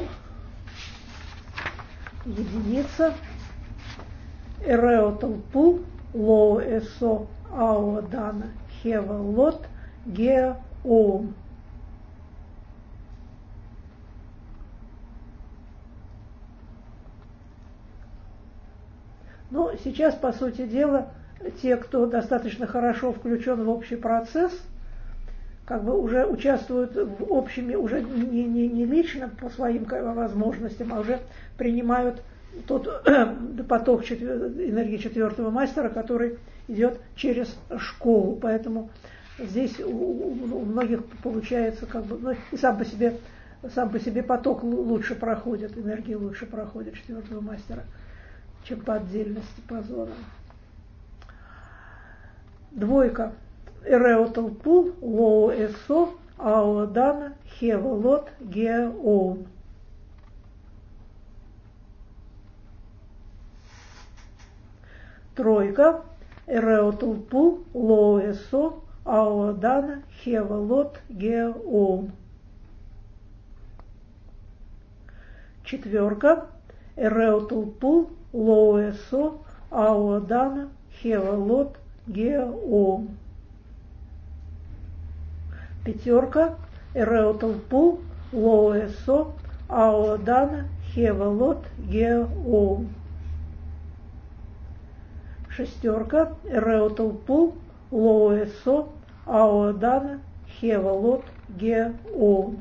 Единица. Эрео толпу, лоу эсо, ао дана, хева лот, геа оум. Ну, сейчас, по сути дела, те, кто достаточно хорошо включен в общий процесс, как бы уже участвуют в общем, уже не, не, не лично по своим возможностям, а уже принимают тот поток четвер... энергии четвертого мастера, который идет через школу. Поэтому здесь у, у многих получается, как бы, ну, и сам по себе, сам по себе поток лучше проходит, энергия лучше проходит четвертого мастера, чем по отдельности, по зонам. Двойка. Эрео толпу, лоу эсо, ао дана, хева лот, геа оум. Тройка. Эрео толпу, лоу эсо, ао дана, хева лот, геа оум. Четверка. Эрео толпу, лоу эсо, ао дана, хева лот, геа оум. Пятерка. Эрео толпу, лоу эсо, ао дана, хева лот, геа оум. Шестерка. Эрео толпу, лоу эсо, ао дана, хева лот, геа оум.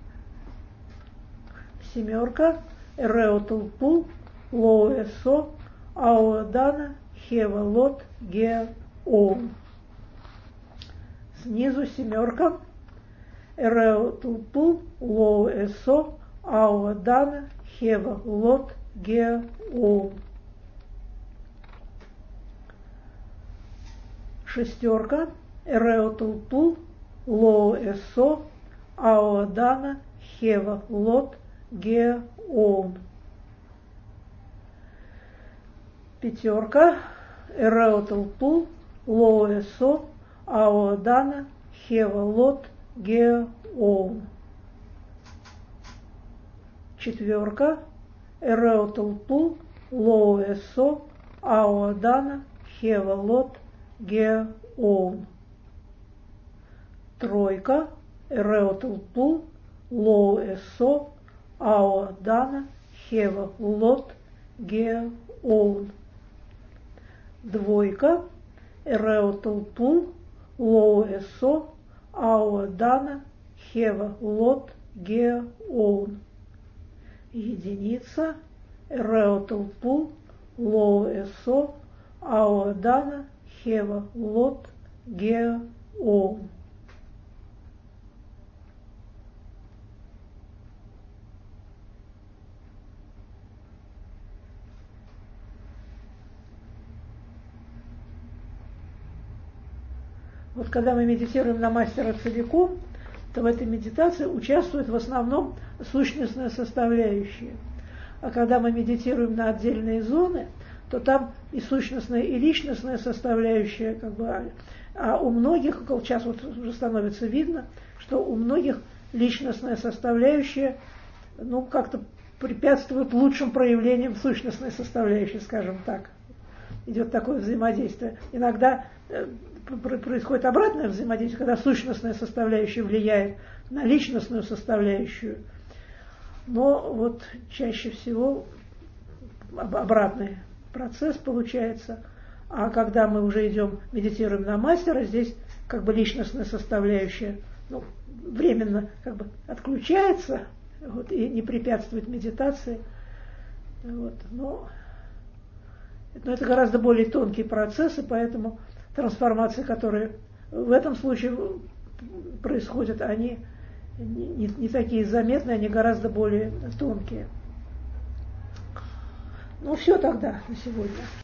Семерка. Эрео толпу, лоу эсо, ао дана, хева лот, геа оум. Снизу семерка. Эрео толпу, лоу эсо, ао дана, хева лот, геа оум. Шестерка. Эрео толпу, лоу эсо, ао дана, хева лот, геа оум. Пятерка. Эрео толпу, лоу эсо, ао дана, хева лот, геа оум. Четверка. Эрео толпу, лоу эсо, ао дана, хева лот, геа оум. Тройка. Эрео толпу, лоу эсо, ао дана, хева лот, геа оум. Двойка. Эрео толпу, лоу эсо, ао дана, хева лот, геа оум. единица, Реотулпу, Лоу Эсо, Аоадана, Хева, Лот, Гео, Оум. Вот когда мы медитируем на мастера целиком, то в этой медитации участвует в основном сущностная составляющая. А когда мы медитируем на отдельные зоны, то там и сущностная, и личностная составляющая, как бы, а у многих, сейчас вот уже становится видно, что у многих личностная составляющая, ну, как-то препятствует лучшим проявлениям сущностной составляющей, скажем так. Идет такое взаимодействие. Иногда происходит обратное взаимодействие, когда сущностная составляющая влияет на личностную составляющую. Но вот чаще всего обратный процесс получается. А когда мы уже идем, медитируем на мастера, здесь как бы личностная составляющая, ну, временно как бы отключается, вот, и не препятствует медитации. Вот, но, но это гораздо более тонкие процессы, поэтому трансформации, которые в этом случае происходят, они не, не, не такие заметные, они гораздо более тонкие. Ну все тогда на сегодня.